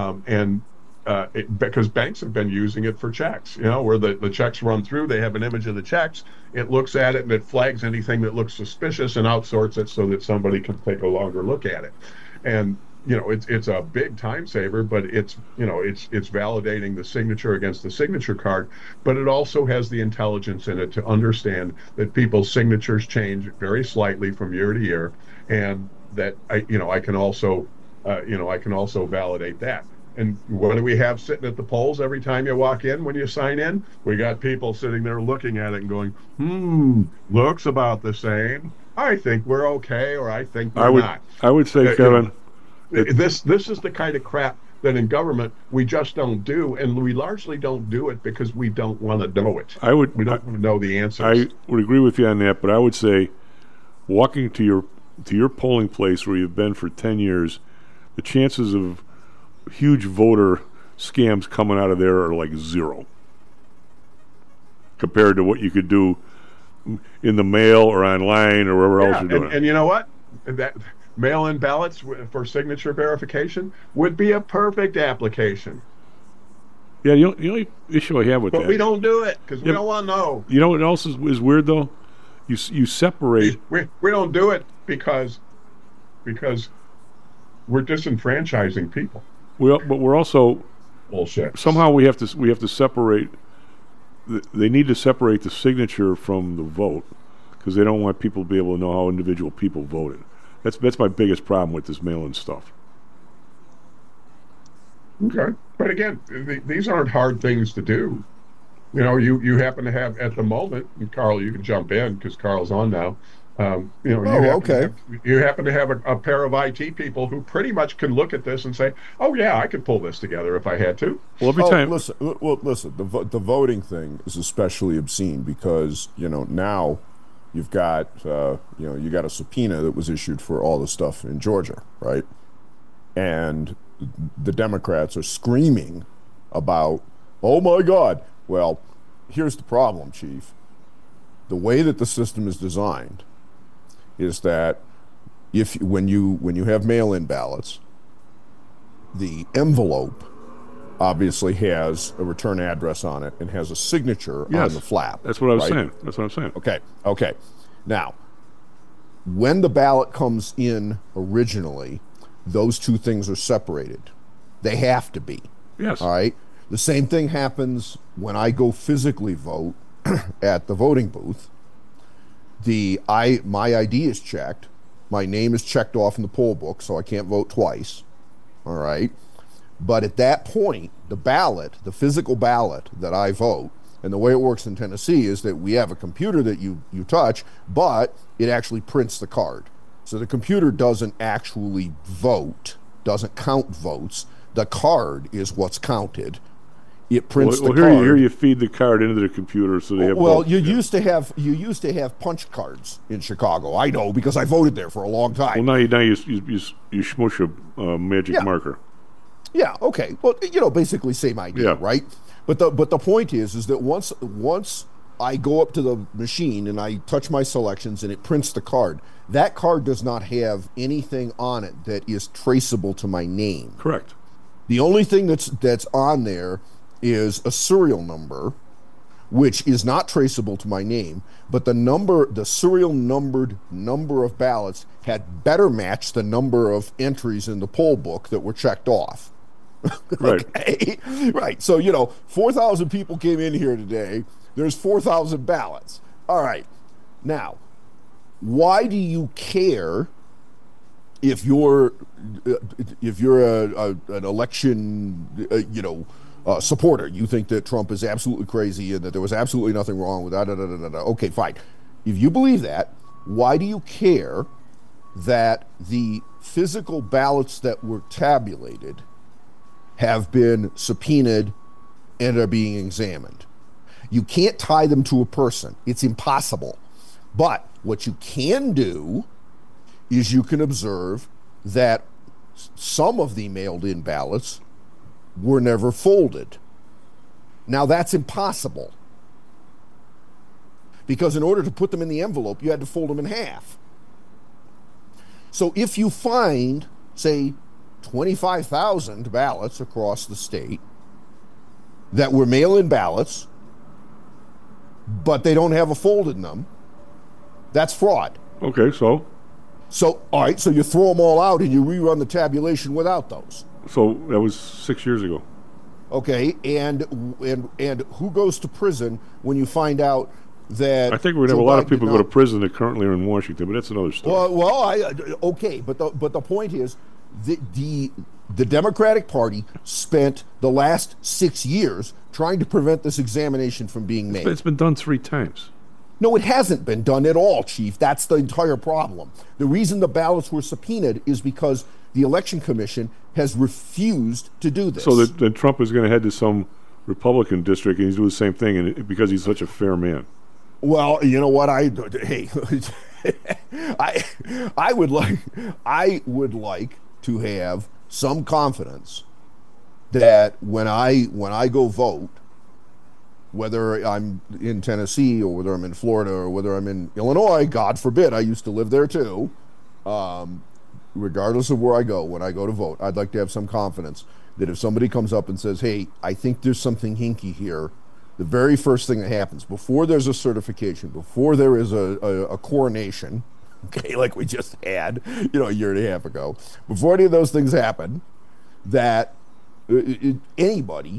Because banks have been using it for checks, where the checks run through, they have an image of the checks, it looks at it and it flags anything that looks suspicious and outsorts it so that somebody can take a longer look at it. And it's a big time saver, but it's validating the signature against the signature card, but it also has the intelligence in it to understand that people's signatures change very slightly from year to year, and that I can also validate that. And what do we have sitting at the polls every time you walk in when you sign in? We got people sitting there looking at it and going, looks about the same. I think we're okay, or I think we're not. I would say, Kevin, this is the kind of crap that in government we just don't do, and we largely don't do it because we don't want to know it. We don't want to know the answers. I would agree with you on that, but I would say, walking to your polling place where you've been for 10 years, the chances of huge voter scams coming out of there are like zero compared to what you could do in the mail or online or wherever else you're doing it. And you know what? That mail-in ballots for signature verification would be a perfect application. Yeah, the only issue I have with But that. we don't do it because we don't want to know. You know what else is weird though? You separate. We don't do it because we're disenfranchising people. But we're also bullshit. Somehow we have to separate. They need to separate the signature from the vote because they don't want people to be able to know how individual people voted. That's my biggest problem with this mail-in stuff. Okay, but again, these aren't hard things to do. You know, you happen to have at the moment, and Carl, you can jump in because Carl's on now. You happen to have a pair of IT people who pretty much can look at this and say, "Oh yeah, I could pull this together if I had to." Well, every time. Listen. The voting thing is especially obscene because now you've got you got a subpoena that was issued for all the stuff in Georgia, right? And the Democrats are screaming about, "Oh my God!" Well, here's the problem, Chief. The way that the system is designed is that when you have mail-in ballots, the envelope obviously has a return address on it and has a signature on the flap. That's what I was saying. That's what I'm saying. Okay. Now, when the ballot comes in originally, those two things are separated. They have to be. Yes. All right? The same thing happens when I go physically vote at the voting booth. My ID is checked. My name is checked off in the poll book, so I can't vote twice. All right? But at that point, the physical ballot that I vote, and the way it works in Tennessee is that we have a computer that you touch, but it actually prints the card. So the computer doesn't actually vote, doesn't count votes. The card is what's counted. It prints the card. Here you feed the card into the computer so they have. Well, you used to have punch cards in Chicago. I know because I voted there for a long time. Well, now you smush a magic marker. Yeah. Okay. Well, basically same idea, right? But the point is that once I go up to the machine and I touch my selections and it prints the card, that card does not have anything on it that is traceable to my name. Correct. The only thing that's on there is a serial number, which is not traceable to my name, but the serial numbered number of ballots had better match the number of entries in the poll book that were checked off. Right. Okay? Right. So, 4,000 people came in here today. There's 4,000 ballots. All right. Now, why do you care if you're an election, supporter? You think that Trump is absolutely crazy and that there was absolutely nothing wrong with that. Okay, fine. If you believe that, why do you care that the physical ballots that were tabulated have been subpoenaed and are being examined? You can't tie them to a person. It's impossible. But what you can do is you can observe that some of the mailed-in ballots were never folded. Now that's impossible because in order to put them in the envelope, you had to fold them in half. So if you find, say, 25,000 ballots across the state that were mail-in ballots, but they don't have a fold in them, that's fraud. Okay, so all right, so you throw them all out and you rerun the tabulation without those. So that was 6 years ago. Okay, and who goes to prison when you find out that? I think we're gonna have a lot of people go to prison that currently are in Washington, but that's another story. But the point is, the Democratic Party spent the last 6 years trying to prevent this examination from being made. It's been done 3 times. No, it hasn't been done at all, Chief. That's the entire problem. The reason the ballots were subpoenaed is because the Election Commission has refused to do this. So that Trump is going to head to some Republican district and he's doing the same thing, and because he's such a fair man. Well, you know what? I would like to have some confidence that when I go vote, whether I'm in Tennessee or whether I'm in Florida or whether I'm in Illinois, God forbid, I used to live there too. Regardless of where I go, when I go to vote, I'd like to have some confidence that if somebody comes up and says, hey, I think there's something hinky here, the very first thing that happens, before there's a certification, before there is a coronation, okay, like we just had, a year and a half ago, before any of those things happen, that anybody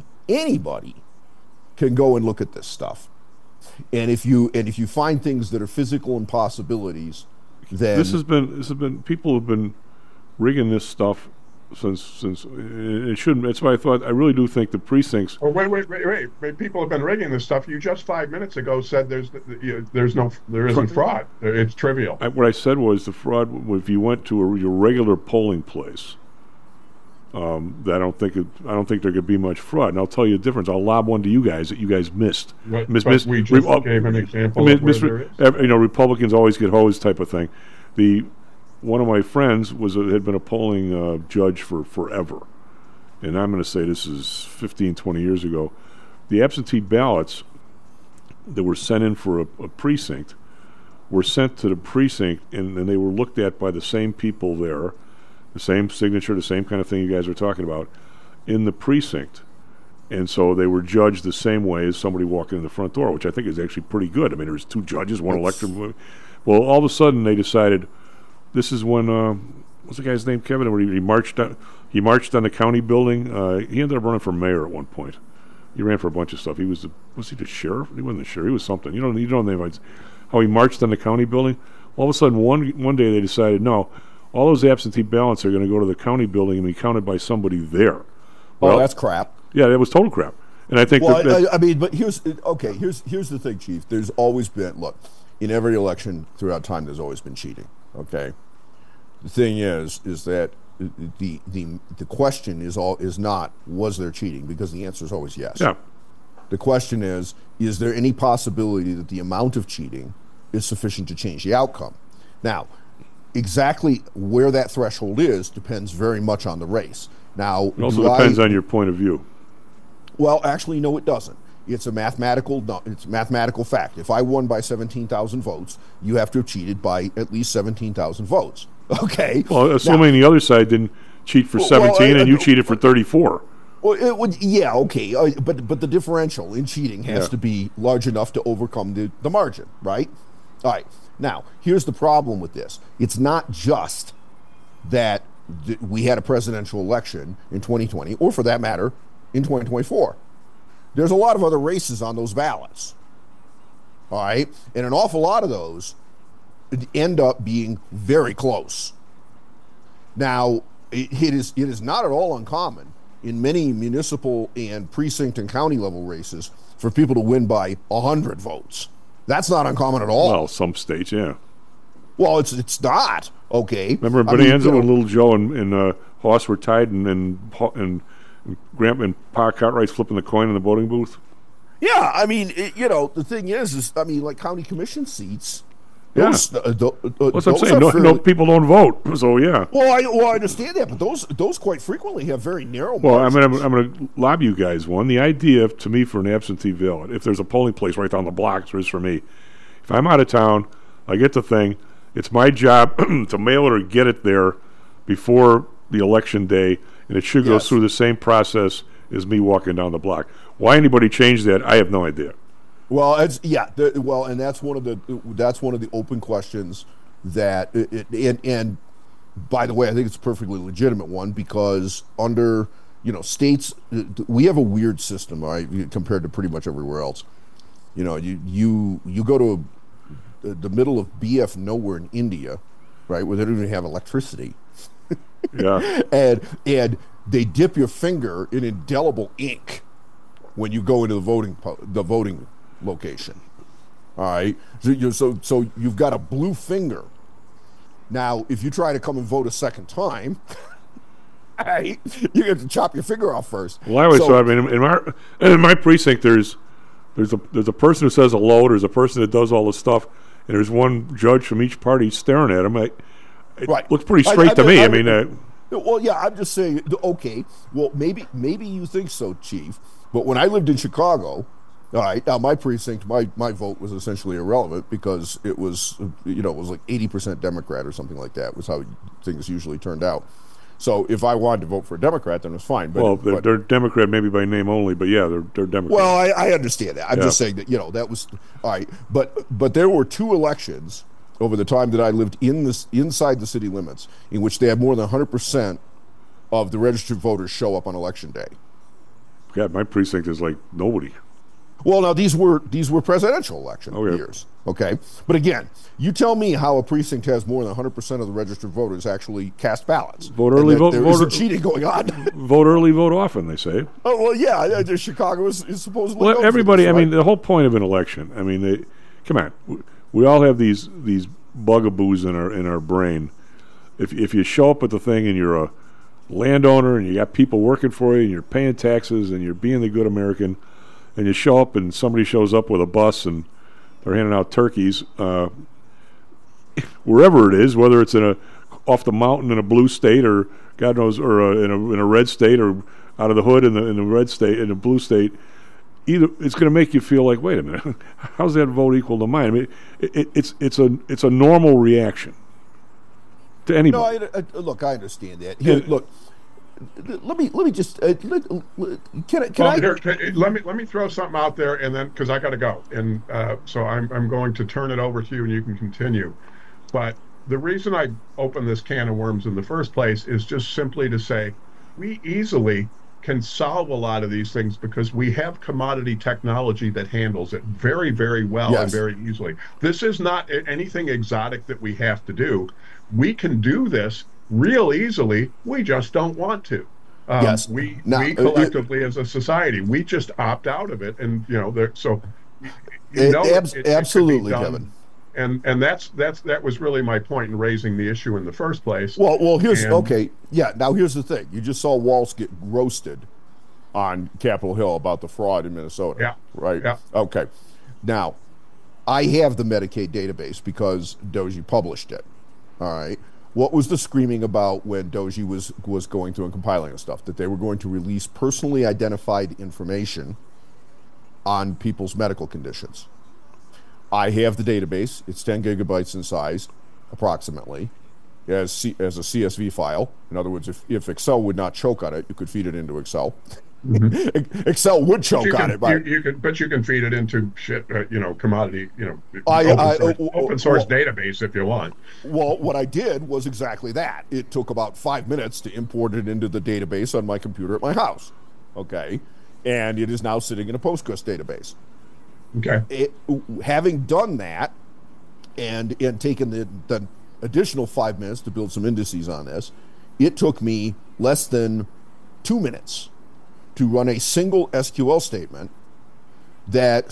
can go and look at this stuff. And if you find things that are physical impossibilities, then this has been people have been rigging this stuff since it shouldn't. That's why I really do think the precincts. Oh, wait! People have been rigging this stuff. You just 5 minutes ago said there isn't fraud. It's trivial. What I said was the fraud. If you went to your regular polling place, I don't think there could be much fraud. And I'll tell you the difference. I'll lob one to you guys that you guys missed. We just gave an example of where there is. Republicans always get hosed type of thing. One of my friends had been a polling judge for forever, and I'm going to say this is 15, 20 years ago. The absentee ballots that were sent in for a precinct were sent to the precinct, and they were looked at by the same people there, the same signature, the same kind of thing you guys are talking about, in the precinct. And so they were judged the same way as somebody walking in the front door, which I think is actually pretty good. I mean, there's 2 judges, one elected. Well, all of a sudden they decided. This is when what's the guy's name, Kevin? Where he marched on the county building. He ended up running for mayor at one point. He ran for a bunch of stuff. Was he the sheriff? He wasn't the sheriff. He was something. You don't know the name. How he marched on the county building. All of a sudden, one day they decided, no, all those absentee ballots are going to go to the county building and be counted by somebody there. Well, that's crap. Yeah, that was total crap. And I think but here's the thing, Chief. There's always been, look, in every election throughout time, there's always been cheating. Okay. The thing is that the question is not was there cheating, because the answer is always yes. Yeah. The question is there any possibility that the amount of cheating is sufficient to change the outcome? Now, exactly where that threshold is depends very much on the race. Now, it also depends on your point of view. Well, actually, no, it doesn't. It's a mathematical fact. If I won by 17,000 votes, you have to have cheated by at least 17,000 votes. Okay. Well, assuming the other side didn't cheat for 17 and you cheated for 34. Well, it would, yeah, okay, but the differential in cheating has to be large enough to overcome the margin, right? All right. Now, here's the problem with this. It's not just that we had a presidential election in 2020, or for that matter, in 2024. There's a lot of other races on those ballots. All right? And an awful lot of those end up being very close. Now, it is not at all uncommon in many municipal and precinct and county level races for people to win by 100 votes. That's not uncommon at all. Well, some states, yeah. Well, it's not, okay? Remember in Bonanza when Little Joe and Hoss were tied and Grandpa and Pa Cartwright's flipping the coin in the voting booth? Yeah, I mean, the thing is like county commission seats. Yeah. What's what I'm saying? No, people don't vote, so yeah. Well, I understand that, but those quite frequently have very narrow margins. Well, I'm going to lob you guys one. The idea, to me, for an absentee ballot, if there's a polling place right down the block, there is for me. If I'm out of town, I get the thing. It's my job to mail it or get it there before the election day, and it should go through the same process as me walking down the block. Why anybody changed that, I have no idea. Well, and that's one of the open questions that and by the way, I think it's a perfectly legitimate one, because under states, we have a weird system, right, compared to pretty much everywhere else. You go to the middle of BF nowhere in India, right, where they don't even have electricity. Yeah. and they dip your finger in indelible ink when you go into the voting location. All right, so you've got a blue finger. Now, if you try to come and vote a second time, right, you have to chop your finger off first. Well, I always thought, I mean, in my precinct, there's a person who says hello, there's a person that does all the stuff, and there's one judge from each party staring at him. It looks pretty straight to me. Well, yeah, I'm just saying. Okay, well, maybe you think so, Chief. But when I lived in Chicago, all right, now my precinct, my vote was essentially irrelevant, because it was, it was like 80% Democrat or something like that was how things usually turned out. So if I wanted to vote for a Democrat, then it was fine. But, well, they're Democrat maybe by name only, but yeah, they're Democrat. Well, I understand that. I'm just saying that, that was all right. But there were 2 elections over the time that I lived inside the city limits in which they had more than 100% of the registered voters show up on election day. Yeah, my precinct is like nobody. Well, now these were presidential election years, okay? But again, you tell me how a precinct has more than 100% of the registered voters actually cast ballots. Vote early, vote cheating going on. Vote early, vote often, they say. Oh well, yeah. Chicago is supposedly. Well, everybody. I mean, the whole point of an election. I mean, come on. We all have these bugaboos in our brain. If you show up at the thing and you're a landowner and you got people working for you and you're paying taxes and you're being the good American, and you show up and somebody shows up with a bus and they're handing out turkeys, wherever it is, whether it's off the mountain in a blue state or God knows, or in a red state, or out of the hood in the red state, in a blue state, either it's going to make you feel like, wait a minute, how's that vote equal to mine? I mean, it's a normal reaction to anybody. No, look, I understand that. Here, look. Let me just let me throw something out there, and then because I got to go, and so I'm going to turn it over to you, and you can continue. But the reason I opened this can of worms in the first place is just simply to say we easily can solve a lot of these things because we have commodity technology that handles it very, very well and very easily. This is not anything exotic that we have to do. We can do this real easily. We just don't want to. We collectively as a society, we just opt out of it, and absolutely, Kevin. And that was really my point in raising the issue in the first place. Well, here's okay. Yeah, now here's the thing. You just saw Walz get roasted on Capitol Hill about the fraud in Minnesota. Yeah. Right. Yeah. Okay. Now, I have the Medicaid database because Doge published it. All right. What was the screaming about when Doge was going through and compiling and stuff? That they were going to release personally identified information on people's medical conditions. I have the database. It's 10 gigabytes in size, approximately, as a CSV file. In other words, if Excel would not choke on it, you could feed it into Excel. Mm-hmm. Excel would choke on it. But you can feed it into commodity, open source database if you want. Well, what I did was exactly that. It took about 5 minutes to import it into the database on my computer at my house. Okay, and it is now sitting in a Postgres database. Okay. Having done that, and taken the additional 5 minutes to build some indices on this, it took me less than 2 minutes to run a single SQL statement that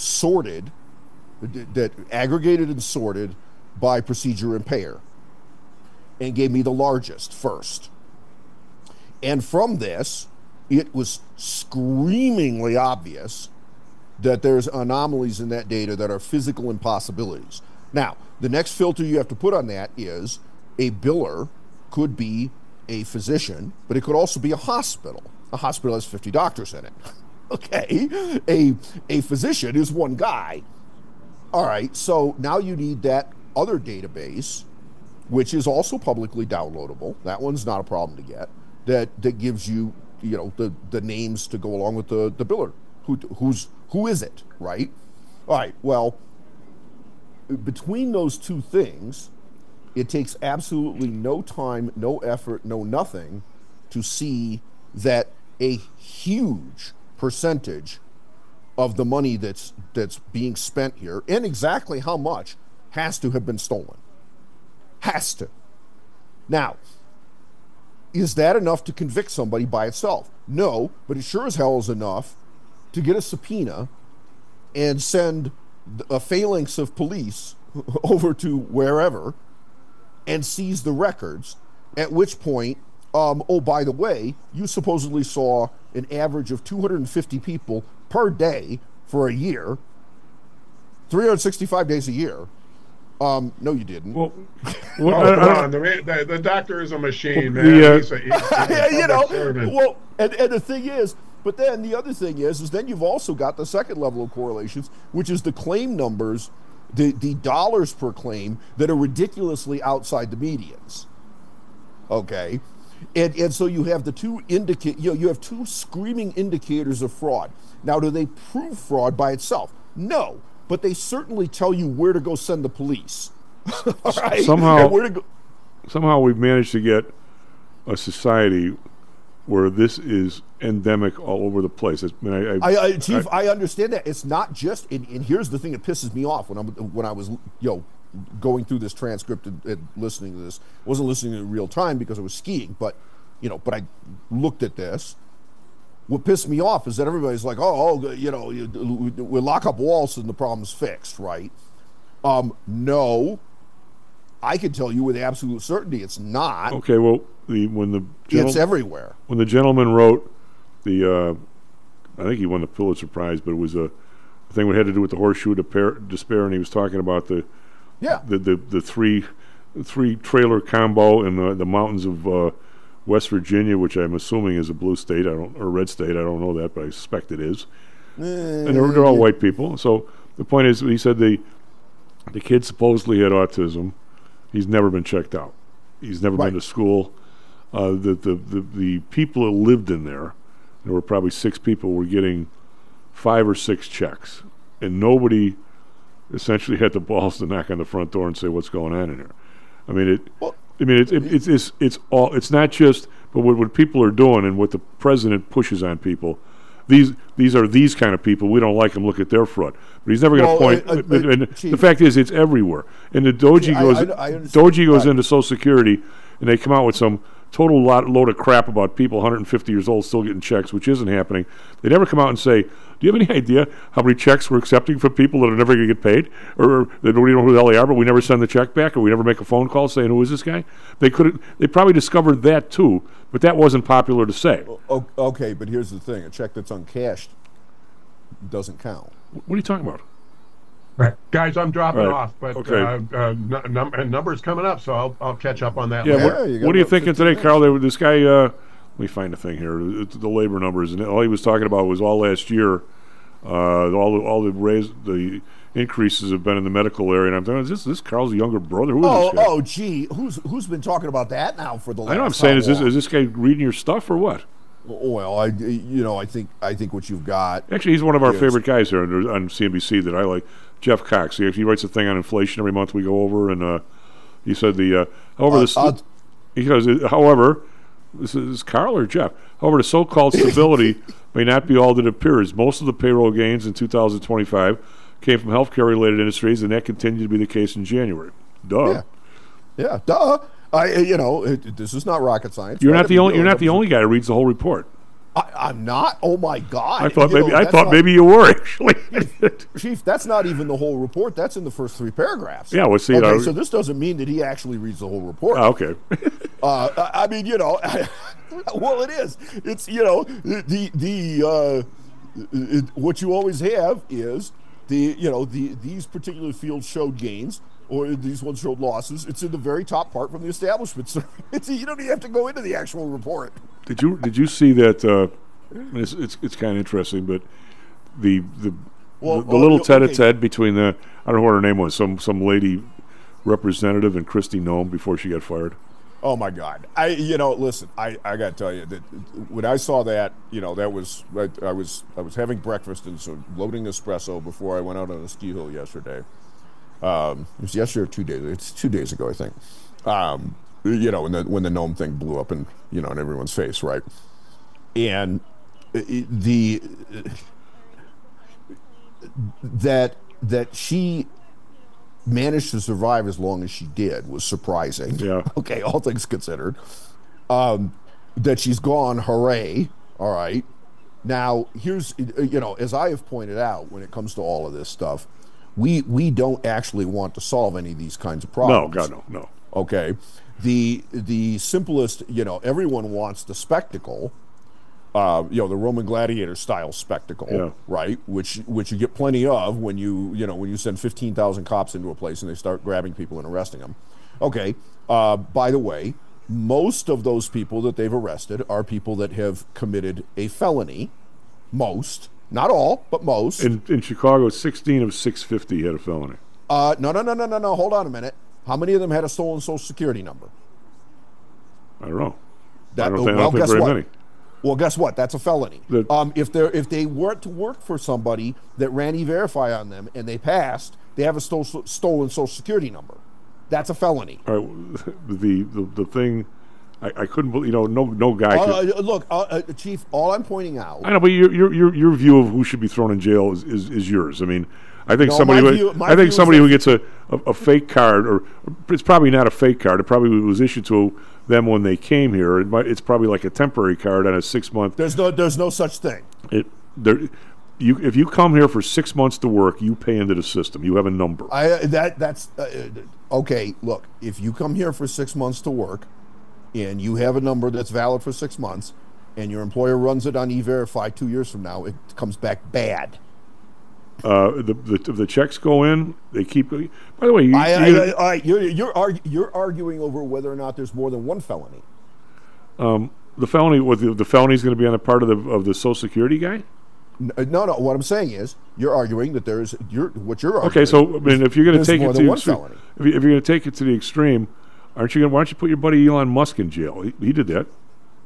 aggregated and sorted by procedure and payer, and gave me the largest first. And from this, it was screamingly obvious that there's anomalies in that data that are physical impossibilities. Now, the next filter you have to put on that is a biller could be a physician, but it could also be a hospital. A hospital has 50 doctors in it. Okay, a physician is one guy. All right, so now you need that other database, which is also publicly downloadable. That one's not a problem to get. That gives you, the names to go along with the biller. Who is it, right? All right, well, between those two things, it takes absolutely no time, no effort, no nothing to see that a huge percentage of the money that's being spent here, and exactly how much, has to have been stolen. Has to. Now, is that enough to convict somebody by itself? No, but it sure as hell is enough to get a subpoena and send a phalanx of police over to wherever and seize the records, at which point, oh, by the way, you supposedly saw an average of 250 people per day for a year, 365 days a year. No, you didn't. Well, the doctor is a machine, man. He's a well, and the thing is, but then the other thing is then you've also got the second level of correlations, which is the claim numbers, the dollars per claim that are ridiculously outside the medians. Okay, And so you have the two you have two screaming indicators of fraud. Now, do they prove fraud by itself? No, but they certainly tell you where to go send the police. All right? Somehow we've managed to get a society where this is endemic all over the place. Chief, I understand that. It's not just, and here's the thing that pisses me off when I was going through this transcript and listening to this. I wasn't listening in real time because I was skiing, but I looked at this. What pissed me off is that everybody's like, we lock up walls and the problem's fixed, right? No. I can tell you with absolute certainty it's not. Okay, well, it's everywhere. When the gentleman wrote I think he won the Pulitzer Prize, but it was a thing that had to do with the horseshoe despair, and he was talking about the three trailer combo in the mountains of West Virginia, which I'm assuming is a blue state, or red state. I don't know that, but I suspect it is. And they're all white people. So the point is, he said the kid supposedly had autism. He's never been checked out. He's never been to school. The people that lived in there were probably 6 people, were getting 5 or 6 checks, and nobody essentially had the balls to knock on the front door and say what's going on in here. I mean, it's not just, but what people are doing and what the president pushes on people. These are these kind of people. We don't like them. Look at their fraud. But he's never going to point. And the fact is, it's everywhere. And the Doji goes into Social Security, and they come out with some total load of crap about people 150 years old still getting checks, which isn't happening. They never come out and say, do you have any idea how many checks we're accepting from people that are never going to get paid? Or they don't even know who the hell they are, but we never send the check back, or we never make a phone call saying, who is this guy? They probably discovered that too, but that wasn't popular to say. Okay, but here's the thing. A check that's uncashed doesn't count. What are you talking about? Right. Guys, I'm dropping off, but okay. Numbers coming up, so I'll catch up on that. Yeah, later. What are you thinking today, Carl? This guy, let me find the thing here. The labor numbers, and all he was talking about was all last year. All the increases have been in the medical area, and I'm thinking, is this Carl's younger brother? Who is this guy? Oh, gee, who's been talking about that now for the last? I know. I'm saying, is this guy reading your stuff or what? Well, I think what you've got. Actually, he's one of our favorite guys here on CNBC that I like. Jeff Cox. He writes a thing on inflation every month we go over, and he said however, this is Carl or Jeff. However, the so-called stability may not be all that it appears. Most of the payroll gains in 2025 came from healthcare-related industries, and that continued to be the case in January. Duh. Yeah, duh. This is not rocket science. You're not the only guy who reads the whole report. I'm not. Oh my God! I thought maybe you were actually. Chief, that's not even the whole report. That's in the first 3 paragraphs. Yeah, well, see. Okay, so this doesn't mean that he actually reads the whole report. Oh, okay. I mean, well, it is. It's what you always have is these particular fields showed gains, or these ones showed losses. It's in the very top part from the establishment. So you don't even have to go into the actual report. Did you see that? It's kind of interesting, but the little tete-a-tete between I don't know what her name was, some lady representative and Kristi Noem before she got fired. Oh my God! Listen, I got to tell you that when I saw that, that was I was having breakfast and so loading espresso before I went out on a ski hill yesterday. It was yesterday or 2 days. It's 2 days ago, I think. When the Noem thing blew up in in everyone's face, right? And that she managed to survive as long as she did was surprising. Yeah. Okay, all things considered. That she's gone, hooray! All right. Now here's as I have pointed out, when it comes to all of this stuff, we don't actually want to solve any of these kinds of problems. No, God, no. Okay. The simplest, everyone wants the spectacle, the Roman gladiator style spectacle, right? Which you get plenty of when you send 15,000 cops into a place and they start grabbing people and arresting them. Okay. By the way, most of those people that they've arrested are people that have committed a felony. Most, not all, but most. In Chicago, 16 of 650 had a felony. No. Hold on a minute. How many of them had a stolen Social Security number? I don't know. I don't think guess very what? many. Well, guess what? That's a felony. If they weren't to work for somebody that ran E-Verify on them and they passed, they have a stolen Social Security number. That's a felony. All right, the thing, I couldn't believe. No guy. Look, Chief. All I'm pointing out. I know, but your view of who should be thrown in jail is yours. I mean, I think my view somebody who gets a fake card, or it's probably not a fake card. It probably was issued to them when they came here. It's probably like a temporary card on a 6-month. There's no such thing. If you come here for 6 months to work, you pay into the system. You have a number. That's okay. Look, if you come here for 6 months to work, and you have a number that's valid for 6 months, and your employer runs it on E-Verify 2 years from now, it comes back bad. The checks go in. They keep. By the way, you're arguing over whether or not there's more than one felony. The felony the felony is going to be on the part of the Social Security guy. No. What I'm saying is, you're arguing that what you're arguing. Okay, so I mean, if you're going to take it to the extreme, felony. if you're going to take it to the extreme, aren't you going? Why don't you put your buddy Elon Musk in jail? He did that.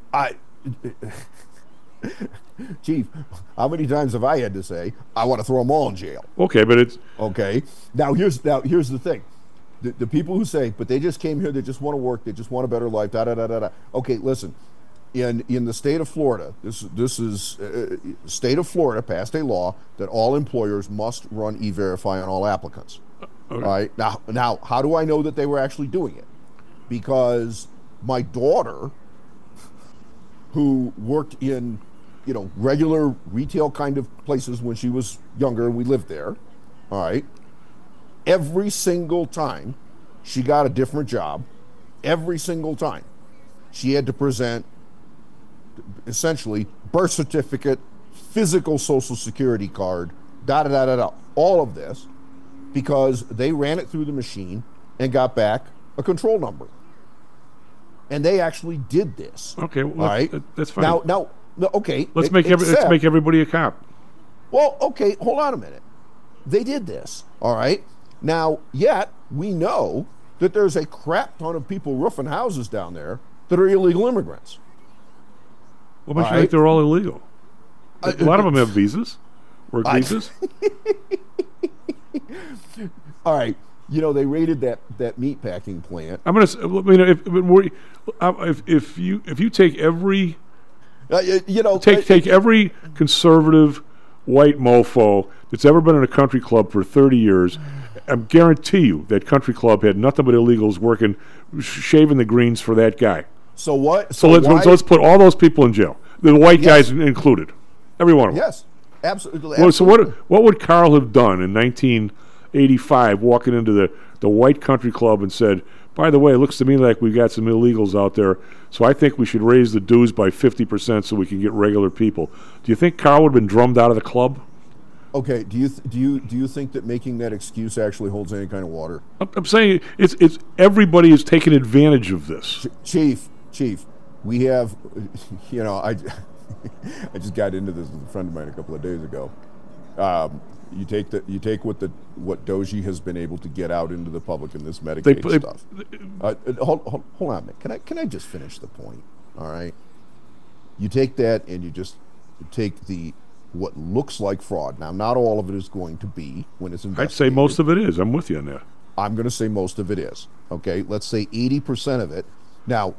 Chief, how many times have I had to say I want to throw them all in jail? Okay, but it's okay. Now here's the thing: the people who say, but they just came here, they just want to work, they just want a better life. Da da da da da. Okay, listen. In the state of Florida, this is state of Florida passed a law that all employers must run E-Verify on all applicants. Okay. All right. Now, how do I know that they were actually doing it? Because my daughter, who worked in regular retail kind of places when she was younger, we lived there. All right. Every single time she got a different job, every single time she had to present essentially birth certificate, physical Social Security card, all of this, because they ran it through the machine and got back a control number. And they actually did this. Okay, well, all right, that's fine. Now, okay. Let's make everybody a cop. Well, okay, hold on a minute. They did this, all right. Now, yet we know that there's a crap ton of people roofing houses down there that are illegal immigrants. What makes you think they're all illegal? A lot of them have visas, work visas. All right, they raided that meat packing plant. I'm going to. If you take every, take every conservative white mofo that's ever been in a country club for 30 years, I guarantee you that country club had nothing but illegals working, shaving the greens for that guy. So what? So let's put all those people in jail, the white guys included, every one of them. Yes, absolutely. Well, so what would Carl have done in 1985, walking into the white country club and said, "By the way, it looks to me like we've got some illegals out there, so I think we should raise the dues by 50% so we can get regular people." Do you think Carl would have been drummed out of the club? Okay. Do you think that making that excuse actually holds any kind of water? I'm saying it's everybody is taking advantage of this. Chief, we have, I just got into this with a friend of mine a couple of days ago. You take what Doji has been able to get out into the public in this Medicaid stuff. Hold on a minute. Can I just finish the point? All right. You take that and you just take what looks like fraud. Now, not all of it is going to be when it's investigated. I'd say most of it is. I'm with you on that. I'm going to say most of it is. Okay, let's say 80% of it. Now,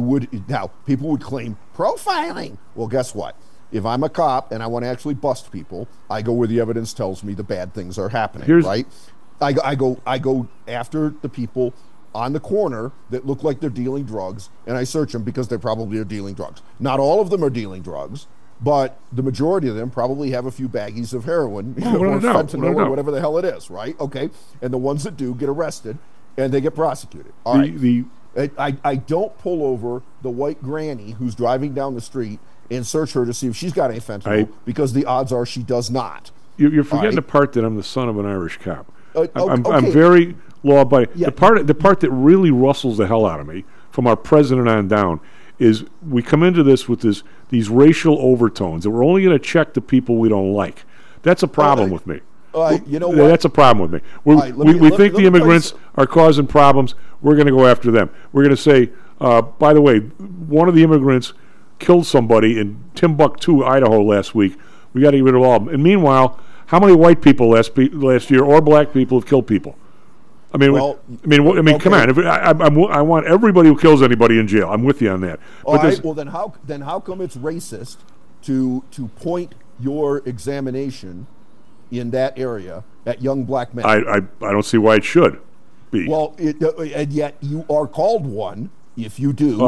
people would claim profiling. Well, guess what? If I'm a cop and I want to actually bust people, I go where the evidence tells me the bad things are happening, right? I go after the people on the corner that look like they're dealing drugs, and I search them because they probably are dealing drugs. Not all of them are dealing drugs, but the majority of them probably have a few baggies of heroin or fentanyl or whatever the hell it is, right? Okay, and the ones that do get arrested, and they get prosecuted. All right. I don't pull over the white granny who's driving down the street and search her to see if she's got any fentanyl, because the odds are she does not. You're forgetting the part that I'm the son of an Irish cop. I'm okay. very law-abiding. Yeah. The part that really rustles the hell out of me, from our president on down, is we come into this with these racial overtones that we're only going to check the people we don't like. That's a problem with me. You know what? That's a problem with me. We think the immigrants are causing problems. We're going to go after them. We're going to say, by the way, one of the immigrants killed somebody in Timbuktu, Idaho last week. We got to get rid of all of them. And meanwhile, how many white people last year or black people have killed people? I mean, okay. Come on. I want everybody who kills anybody in jail. I'm with you on that. All right. Well, then how come it's racist to point your examination in that area at young black men? I don't see why it should be. Well, and yet you are called one if you do.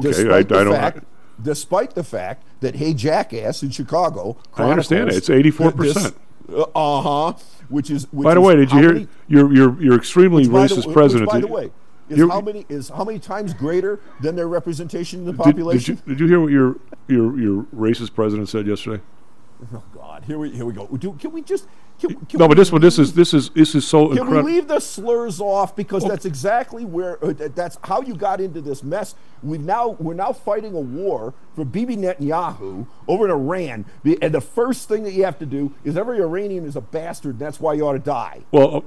Okay, despite the fact that Hey Jackass in Chicago. I understand it. It's 84%. Which is. By the way, did you hear your extremely racist president? By the way, is how many times greater than their representation in the population? Did you hear what your racist president said yesterday? Oh God! Here we go. Can we just? This is so incredible. Can we leave the slurs off, because that's exactly where that's how you got into this mess. We're now fighting a war for Bibi Netanyahu over in Iran, and the first thing that you have to do is every Iranian is a bastard. And that's why you ought to die. Well,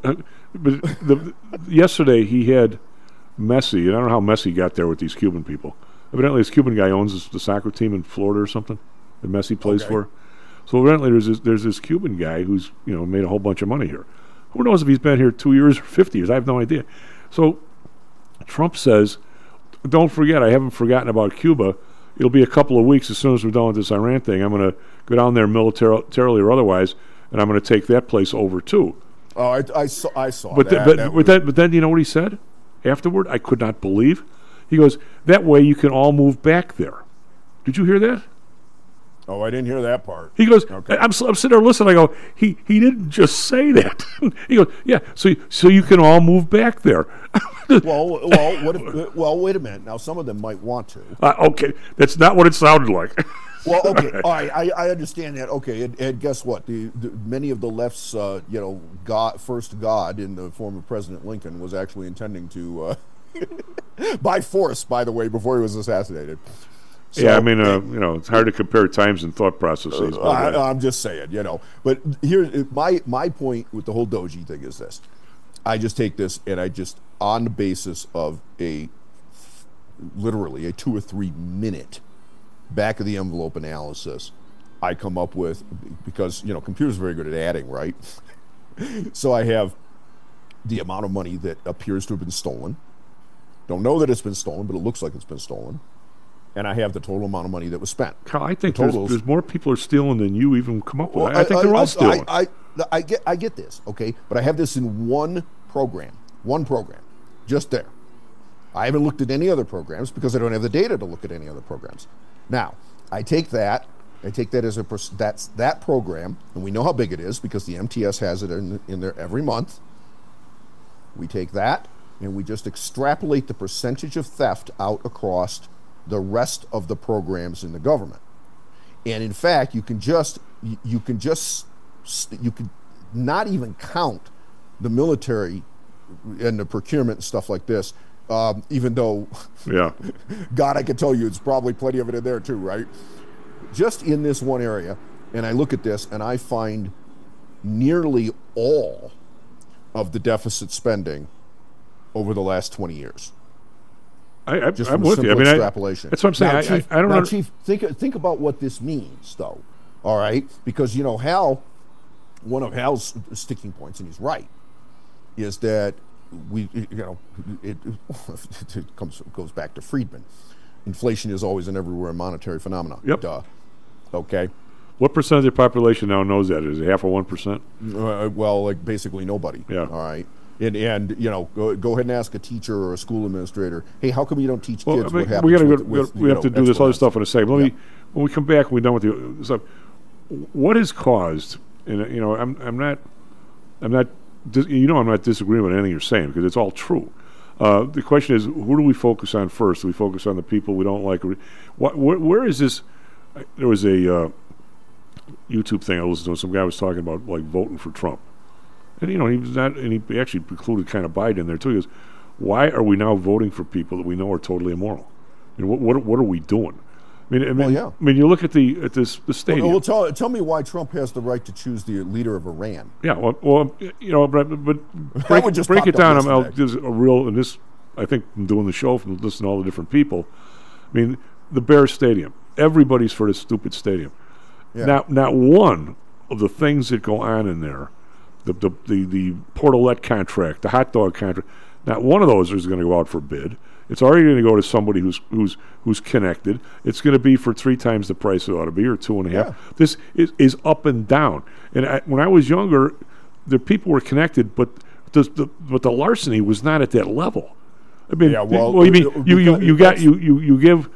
but yesterday he had Messi, and I don't know how Messi got there with these Cuban people. Evidently, this Cuban guy owns the soccer team in Florida or something that Messi plays for. So evidently there's this Cuban guy who's made a whole bunch of money here. Who knows if he's been here 2 years or 50 years? I have no idea. So Trump says, don't forget, I haven't forgotten about Cuba. It'll be a couple of weeks as soon as we're done with this Iran thing. I'm going to go down there militarily or otherwise, and I'm going to take that place over too. Oh, I saw but that. But then you know what he said afterward? I could not believe. He goes, that way you can all move back there. Did you hear that? Oh, I didn't hear that part. He goes, okay. I'm sitting there listening. I go, he didn't just say that. He goes, yeah, so you can all move back there. Well, wait a minute. Now, some of them might want to. Okay, that's not what it sounded like. Well, okay, all right, I understand that. Okay, and guess what? The many of the left's, first God in the form of President Lincoln was actually intending to, by force, by the way, before he was assassinated. So, yeah, I mean, it's hard to compare times and thought processes. I'm just saying, But here, my point with the whole Doji thing is this. I just take this and I just, on the basis of literally a 2 or 3 minute back of the envelope analysis, I come up with, because, computers are very good at adding, right? So I have the amount of money that appears to have been stolen. Don't know that it's been stolen, but it looks like it's been stolen. And I have the total amount of money that was spent. Carl, I think there's more people are stealing than you even come up with. Well, I think they're all stealing. I get this, okay? But I have this in one program, just there. I haven't looked at any other programs because I don't have the data to look at any other programs. Now, I take that as that's that program, and we know how big it is because the MTS has it in there every month. We take that, and we just extrapolate the percentage of theft out across the rest of the programs in the government. And in fact, you can not even count the military and the procurement and stuff like this, even though, God, I can tell you, it's probably plenty of it in there too, right? Just in this one area, and I look at this and I find nearly all of the deficit spending over the last 20 years. I'm with you. I mean, extrapolation. That's what I'm saying. Now, Chief, I don't know. Chief, think about what this means, though. All right, because Hal, one of Hal's sticking points, and he's right, is that it goes back to Friedman. Inflation is always and everywhere a monetary phenomenon. Yep. Duh. Okay. What percent of the population now knows that? Is it half or 1%? Well, like basically nobody. Yeah. All right. And go ahead and ask a teacher or a school administrator, hey, how come you don't teach kids what happens? We have to do this other stuff in a second. When we come back, we're done with the stuff. What has caused? And I'm not disagreeing with anything you're saying because it's all true. The question is, who do we focus on first? Do we focus on the people we don't like? Where is this? There was a YouTube thing I listened to. Some guy was talking about like voting for Trump. And he was not, and he actually included kind of Biden in there too. He goes, "Why are we now voting for people that we know are totally immoral? What are we doing?" I mean, you look at the stadium. Well, tell me why Trump has the right to choose the leader of Iran. Yeah, well, but break it down. There's a real, and this, I think, from doing the show, from listening to all the different people. I mean, the Bears Stadium. Everybody's for this stupid stadium. Yeah. Not one of the things that go on in there, the Portolet contract, the hot dog contract, not one of those is going to go out for bid. It's already going to go to somebody who's connected. It's going to be for 3 times the price it ought to be, or 2.5. Yeah. This is up and down. And when I was younger, the people were connected, but the larceny was not at that level. I mean, you give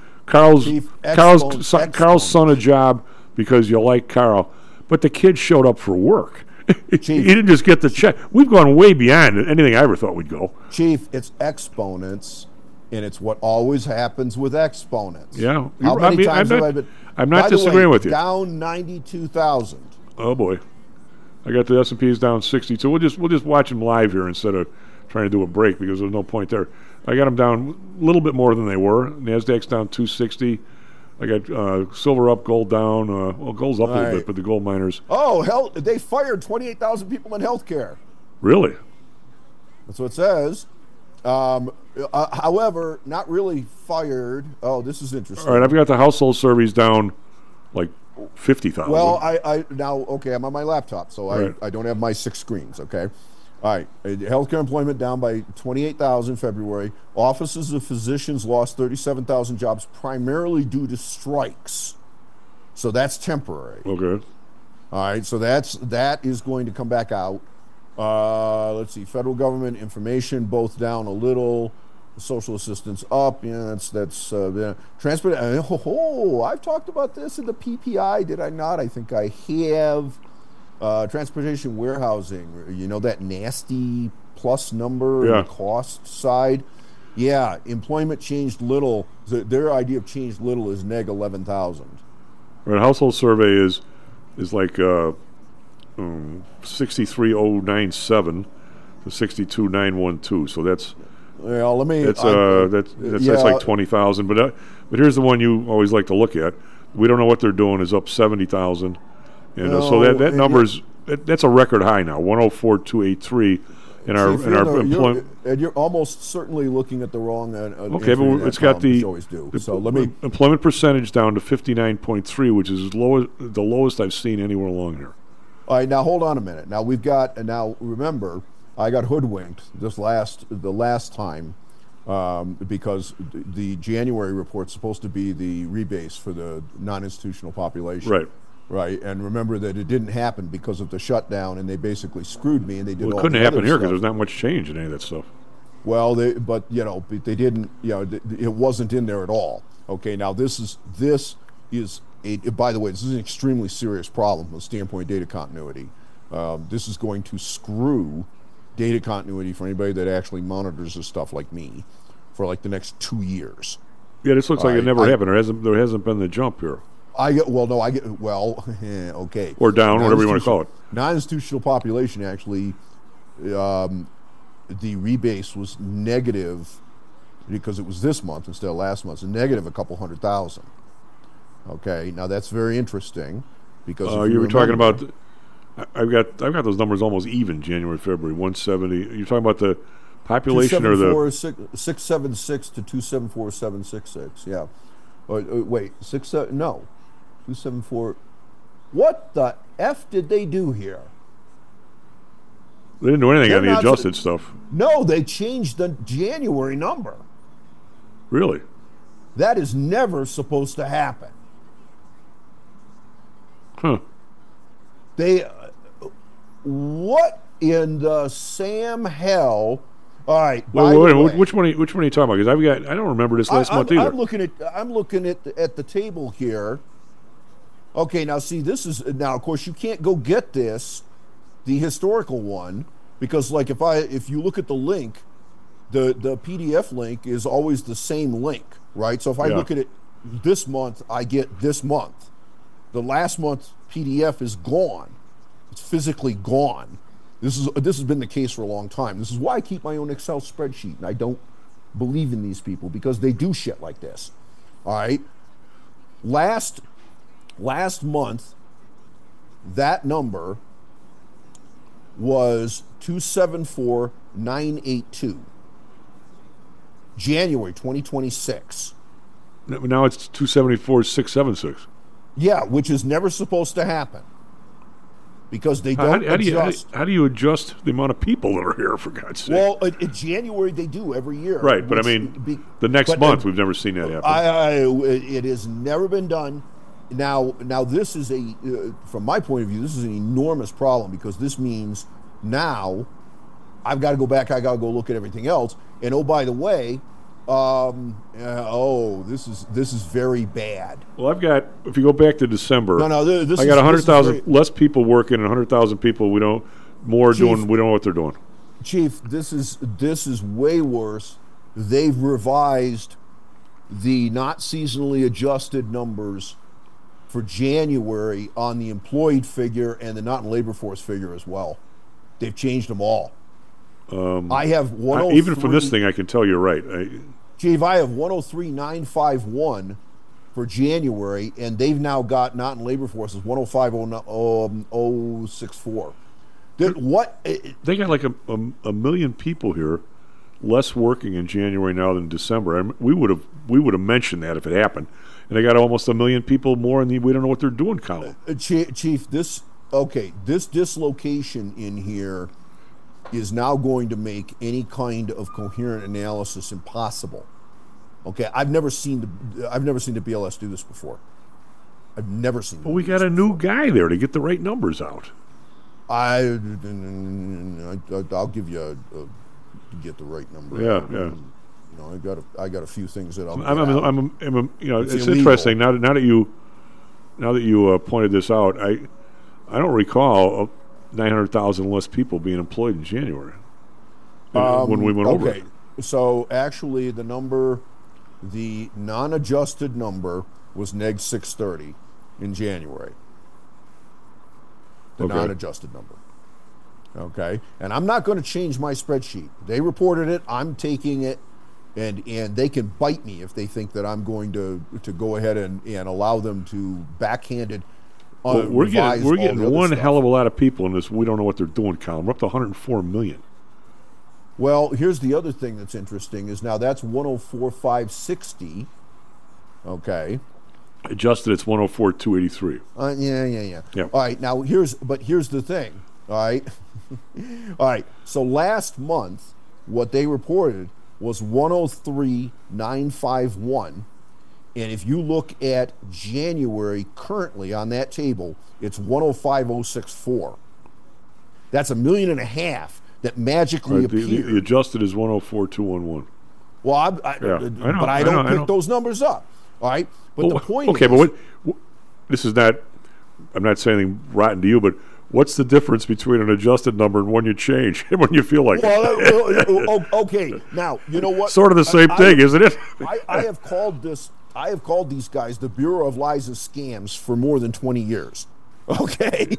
Carl's son a job because you like Carl, but the kid showed up for work. He didn't just get the check. We've gone way beyond anything I ever thought we'd go. Chief, it's exponents, and it's what always happens with exponents. Yeah. How many times have I been... I'm not disagreeing with you. Down 92,000. Oh, boy. I got the S&Ps down 62. We'll just watch them live here instead of trying to do a break because there's no point there. I got them down a little bit more than they were. NASDAQ's down 260. I got silver up, gold down. Well, gold's up a little bit, but the gold miners. Oh, hell, they fired 28,000 people in healthcare. Really? That's what it says. However, not really fired. Oh, this is interesting. All right, I've got the household surveys down like 50,000. Well, I now, okay, I'm on my laptop, so Right. I don't have my 6 screens, okay? All right, healthcare employment down by 28,000 February. Offices of physicians lost 37,000 jobs, primarily due to strikes. So that's temporary. Okay. All right, so that is going to come back out. Let's see, federal government information both down a little. Social assistance up. Yeah, that's transport. I've talked about this in the PPI, did I not? I think I have. Transportation warehousing, you know, that nasty plus number on the cost side. Yeah, employment changed little. Their idea of changed little is neg 11,000. Right, household survey is like 63,097 to 62,912. So that's that's like 20,000. But here's the one you always like to look at. We don't know what they're doing is up 70,000. And so that number's that's a record high now, 104,283 in our employment. And you're almost certainly looking at the wrong. Okay, but it's got the employment percentage down to 59.3, which is the lowest I've seen anywhere along here. All right, now hold on a minute. Now remember, I got hoodwinked the last time because the January report's supposed to be the rebase for the non-institutional population. Right. Right, and remember that it didn't happen because of the shutdown, and they basically screwed me, and they did all the other stuff. It couldn't happen here because there's not much change in any of that stuff. Well, they didn't. It wasn't in there at all. Okay, now this is by the way, this is an extremely serious problem from the standpoint of data continuity. This is going to screw data continuity for anybody that actually monitors this stuff like me for like the next 2 years. Yeah, this looks like it never happened. There hasn't been the jump here. Okay. Or down, whatever you want to call it. Non-institutional population, actually, the rebase was negative because it was this month instead of last month. So negative a couple 100,000. Okay, now that's very interesting because you were talking about. I've got those numbers almost even. January, February, 170. You're talking about the population or the 676 to 274,766. Yeah. Wait, 274. What the F did they do here? They didn't do anything on the adjusted stuff. No, they changed the January number. Really? That is never supposed to happen. Huh. What in the Sam hell? All right. Wait, which one are you talking about? Because I don't remember this last month either. I'm looking at the table here. Okay, now see, this is now. Of course, you can't go get the historical one, because like if you look at the link, the PDF link is always the same link, right? So if I look at it this month, I get this month. The last month PDF is gone. It's physically gone. This has been the case for a long time. This is why I keep my own Excel spreadsheet, and I don't believe in these people because they do shit like this. All right. Last month, that number was 274,982. January 2026. Now it's 274,676. Yeah, which is never supposed to happen because they don't adjust. How do you adjust the amount of people that are here, for God's sake? Well, in January they do every year. Right, but I mean, the next month we've never seen that happen. It has never been done. Now this is from my point of view, this is an enormous problem because this means now I've got to go back. I got to go look at everything else. And oh, by the way, this is very bad. Well, I've got, if you go back to December, I got 100,000 less people working and 100,000 people we don't know what they're doing. Chief, this is way worse. They've revised the not seasonally adjusted numbers for January on the employed figure and the not in labor force figure as well. They've changed them all. I have 103. Even from this thing, I can tell you're right. Chief, I have 103,951 for January, and they've now got not in labor force is 105,064. They got like a million people here less working in January now than December. We would have mentioned that if it happened. And they got almost a million people more in the we don't know what they're doing column. Chief, this dislocation in here is now going to make any kind of coherent analysis impossible. Okay, I've never seen the BLS do this before. I've never seen. Well, we got a new guy there to get the right numbers out. I'll give you to get the right number. Yeah. You know, I got a few things that I'll. It's interesting now that you pointed this out. I don't recall 900,000 less people being employed in January when we went over it. Okay, so actually the non-adjusted number was neg 630 in January. The non-adjusted number. Okay, and I'm not going to change my spreadsheet. They reported it. I'm taking it, and they can bite me if they think that I'm going to go ahead and allow them to backhanded. We're getting one hell of a lot of people in this we don't know what they're doing column. We're up to 104 million. Well, here's the other thing that's interesting is now that's 104,560. Okay. Adjusted, it's 104,283. Yeah. All right. Now here's the thing. All right. All right. So last month, what they reported was 103,951. And if you look at January currently on that table, it's 105,064. That's 1.5 million that magically appeared. The adjusted is 104,211. Well, but I don't pick those numbers up. All right, but the point is... Okay, but this is not... I'm not saying anything rotten to you, but what's the difference between an adjusted number and one you change when you feel like it? Okay, now, you know what? Sort of the same thing, isn't it? I have called these guys the Bureau of Lies and Scams for more than 20 years. Okay?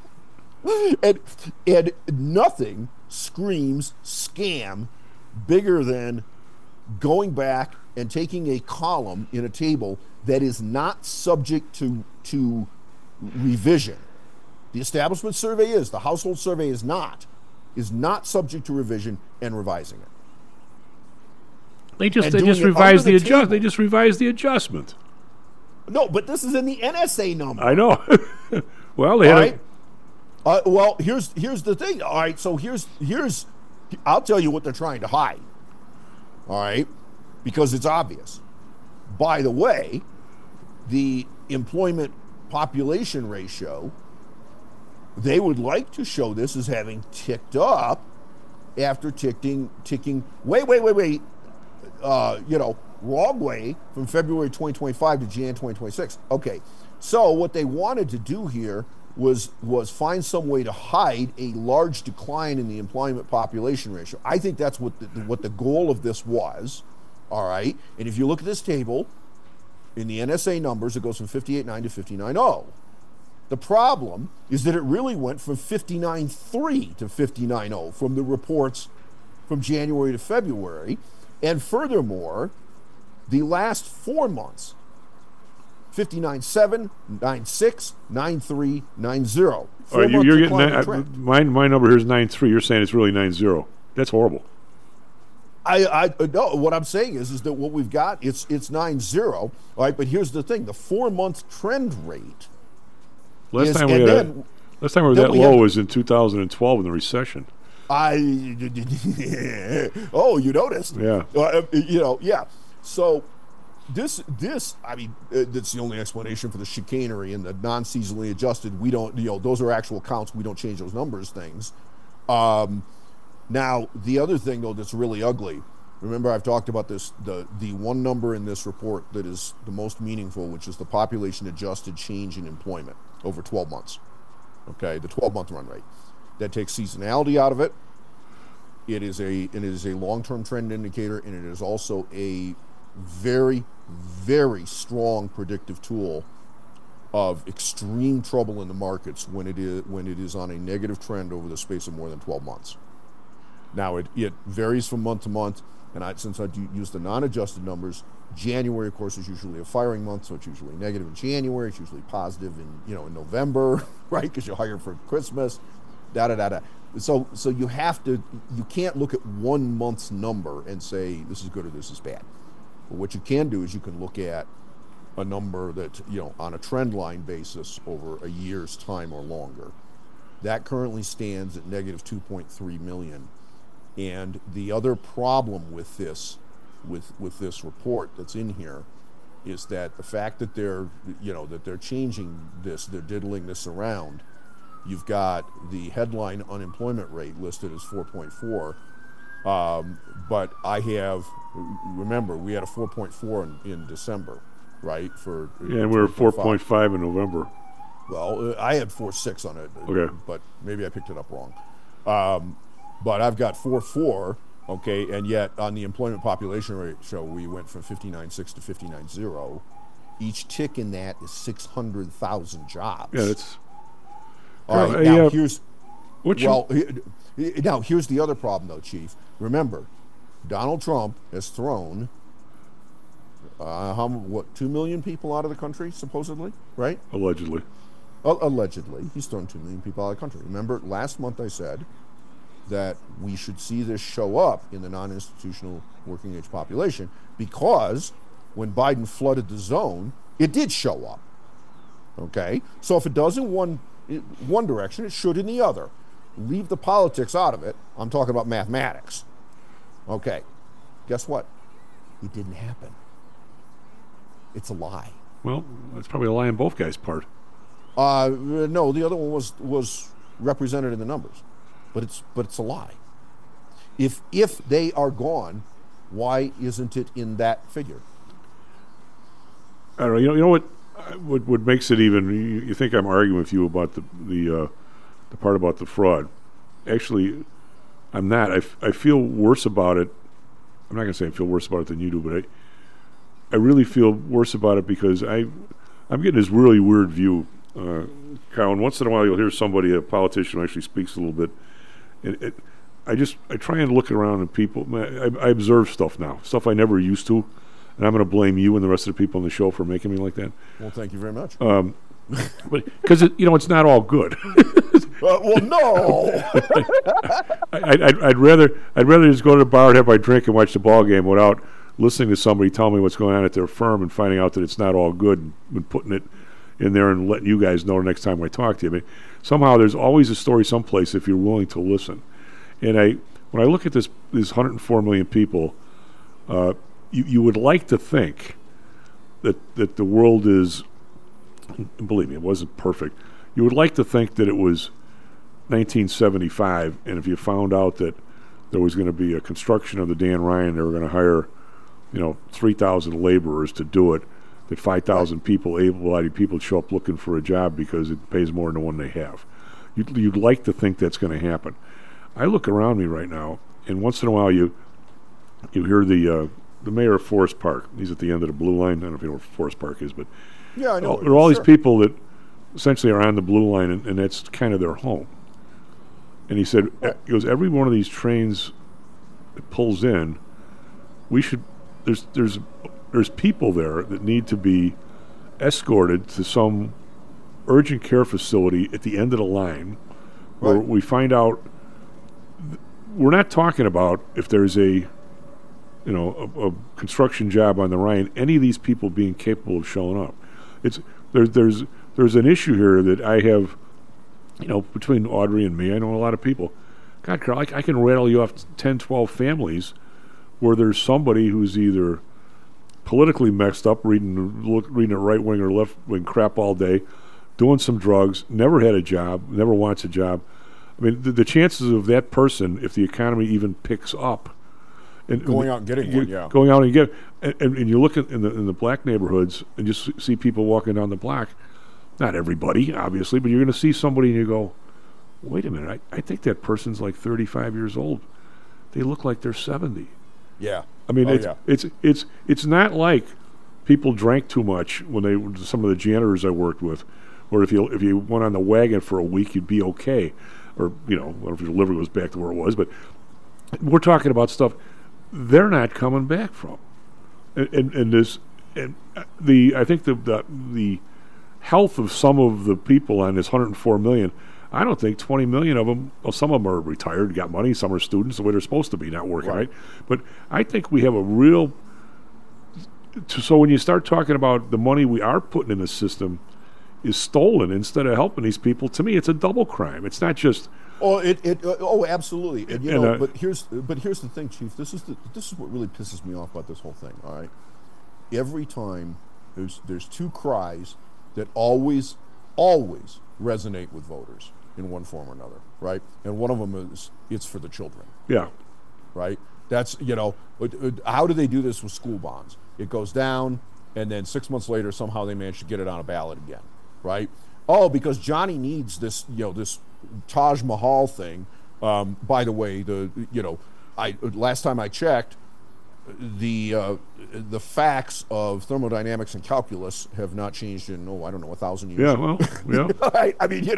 and nothing screams scam bigger than going back and taking a column in a table that is not subject to revision. The establishment survey is. The household survey is not subject to revision and revising it. They just revised the adjustment. No, but this is in the NSA number. I know. Well, they had well, here's the thing. All right, so here's I'll tell you what they're trying to hide. All right, because it's obvious. By the way, the employment population ratio, they would like to show this as having ticked up after ticking. Wait. Wrong way from February 2025 to Jan 2026. Okay, so what they wanted to do here was find some way to hide a large decline in the employment population ratio. I think that's what the goal of this was. All right, and if you look at this table, in the NSA numbers, it goes from 58.9 to 59.0. The problem is that it really went from 59.3 to 59.0 from the reports from January to February. And furthermore, the last 4 months, 59.7, 96, 93, 90. All right, you're getting my number here is 9.3. You're saying it's really 9.0. That's horrible. I no. What I'm saying is that what we've got it's 9.0. All right, but here's the thing: the 4-month trend rate. Last time we were that low was in 2012 in the recession. Oh, you noticed? Yeah. Yeah. So this, I mean, that's the only explanation for the chicanery and the non-seasonally adjusted. We don't, those are actual counts. We don't change those numbers things. Now, the other thing, though, that's really ugly, remember I've talked about this, the one number in this report that is the most meaningful, which is the population-adjusted change in employment over 12 months. Okay, the 12-month run rate. That takes seasonality out of it. It is a long-term trend indicator, and it is also a very, very strong predictive tool of extreme trouble in the markets when it is on a negative trend over the space of more than 12 months. Now, it varies from month to month, and since I use the non-adjusted numbers, January, of course, is usually a firing month, so it's usually negative in January. It's usually positive in November, right? Because you're hired for Christmas, So you can't look at 1 month's number and say this is good or this is bad. But what you can do is you can look at a number that, on a trend line basis over a year's time or longer. That currently stands at negative 2.3 million. And the other problem with this report that's in here is that the fact that they're changing this, they're diddling this around. You've got the headline unemployment rate listed as 4.4, but remember, we had a 4.4 in December, right? And we were 4.5 in November. Well, I had 4.6 on it, okay, but maybe I picked it up wrong. But I've got 4.4, okay, and yet on the employment population ratio, we went from 59.6 to 59.0. Each tick in that is 600,000 jobs. Yeah, that's... All right, now here's the other problem, though, Chief. Remember, Donald Trump has thrown 2 million people out of the country, supposedly, right? Allegedly. Allegedly, he's thrown 2 million people out of the country. Remember, last month I said that we should see this show up in the non-institutional working age population because when Biden flooded the zone, it did show up. Okay, so if it does in one direction, it should in the other. Leave the politics out of it. I'm talking about mathematics. Okay, guess what? It didn't happen. It's a lie. Well, that's probably a lie on both guys' part. No, the other one was represented in the numbers, but it's a lie. If they are gone, why isn't it in that figure? I don't know. You know what? What makes it even? You think I'm arguing with you about the part about the fraud? Actually, I'm not. I feel worse about it. I'm not going to say I feel worse about it than you do, but I really feel worse about it because I'm getting this really weird view, Kyle. And once in a while, you'll hear somebody, a politician, who actually speaks a little bit, and I try and look around at people. I observe stuff now, stuff I never used to. And I'm going to blame you and the rest of the people on the show for making me like that. Well, thank you very much. But because it's not all good. Well, no. I'd rather just go to the bar and have my drink and watch the ball game without listening to somebody tell me what's going on at their firm and finding out that it's not all good and putting it in there and letting you guys know the next time I talk to you. I mean, somehow there's always a story someplace if you're willing to listen. And when I look at these 104 million people. You would like to think that the world is, believe me, it wasn't perfect. You would like to think that it was 1975, and if you found out that there was going to be a construction of the Dan Ryan, they were going to hire, 3,000 laborers to do it, that 5,000 people, able-bodied people, show up looking for a job because it pays more than the one they have. You'd like to think that's going to happen. I look around me right now, and once in a while you hear the mayor of Forest Park. He's at the end of the blue line. I don't know if you know where Forest Park is, but yeah, I know. There are all these people that essentially are on the blue line, and that's kind of their home. And he said, every one of these trains that pulls in, we should. There's people there that need to be escorted to some urgent care facility at the end of the line, where we find out we're not talking about if there's a construction job on the Rhine, any of these people being capable of showing up. There's an issue here that I have, between Audrey and me. I know a lot of people. God, Carl, I can rattle you off 10, 12 families where there's somebody who's either politically messed up, reading a right wing or left wing crap all day, doing some drugs, never had a job, never wants a job. I mean, the chances of that person, if the economy even picks up, and going out and getting one, going out and get, and you look at in the black neighborhoods and just see people walking down the block. Not everybody, obviously, but you're going to see somebody and you go, wait a minute, I think that person's like 35 years old. They look like they're 70. Yeah. I mean, it's not like people drank too much when some of the janitors I worked with, or if you went on the wagon for a week, you'd be okay, or if your liver goes back to where it was. But we're talking about stuff they're not coming back from, I think the health of some of the people on this 104 million. I don't think 20 million of them, well, some of them are retired, got money, some are students, the way they're supposed to be, not working, right? But I think we have a real... So when you start talking about the money we are putting in the system is stolen instead of helping these people, to me it's a double crime. It's not just... Oh, absolutely. And but here's the thing, Chief. This is what really pisses me off about this whole thing, all right? Every time there's two cries that always resonate with voters in one form or another, right? And one of them is it's for the children. Yeah. Right? That's, how do they do this with school bonds? It goes down, and then 6 months later, somehow they manage to get it on a ballot again, right? Oh, because Johnny needs this, this Taj Mahal thing. By the way, last time I checked, the facts of thermodynamics and calculus have not changed in 1,000 years. Yeah, well, yeah. I mean,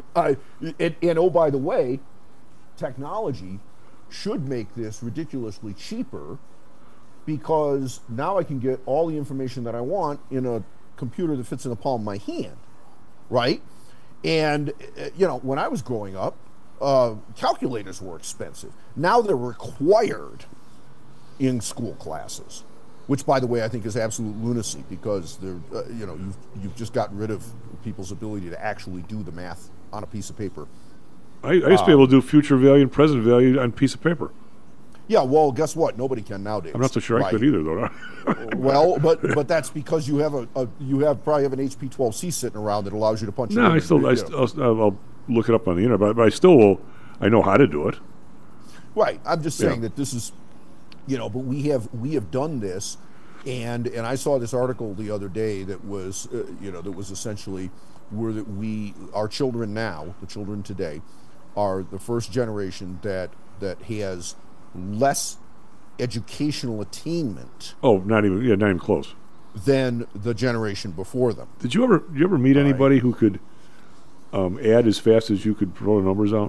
and oh, by the way, technology should make this ridiculously cheaper, because now I can get all the information that I want in a computer that fits in the palm of my hand, right? And when I was growing up, calculators were expensive. Now they're required in school classes, which, by the way, I think is absolute lunacy, because they're, you've just gotten rid of people's ability to actually do the math on a piece of paper. I used to be able to do future value and present value on a piece of paper. Yeah, well, guess what? Nobody can nowadays. I'm not so sure I could either, though. Well, but that's because you probably have an HP 12C sitting around that allows you to punch. No, I'll look it up on the internet, but I still will. I know how to do it. Right. I'm just saying that this is, but we have done this, and I saw this article the other day that was, that was essentially our children now, the children today, are the first generation that has less educational attainment. Oh, not even close. Than the generation before them. Did you ever meet anybody who could add as fast as you could throw the numbers out?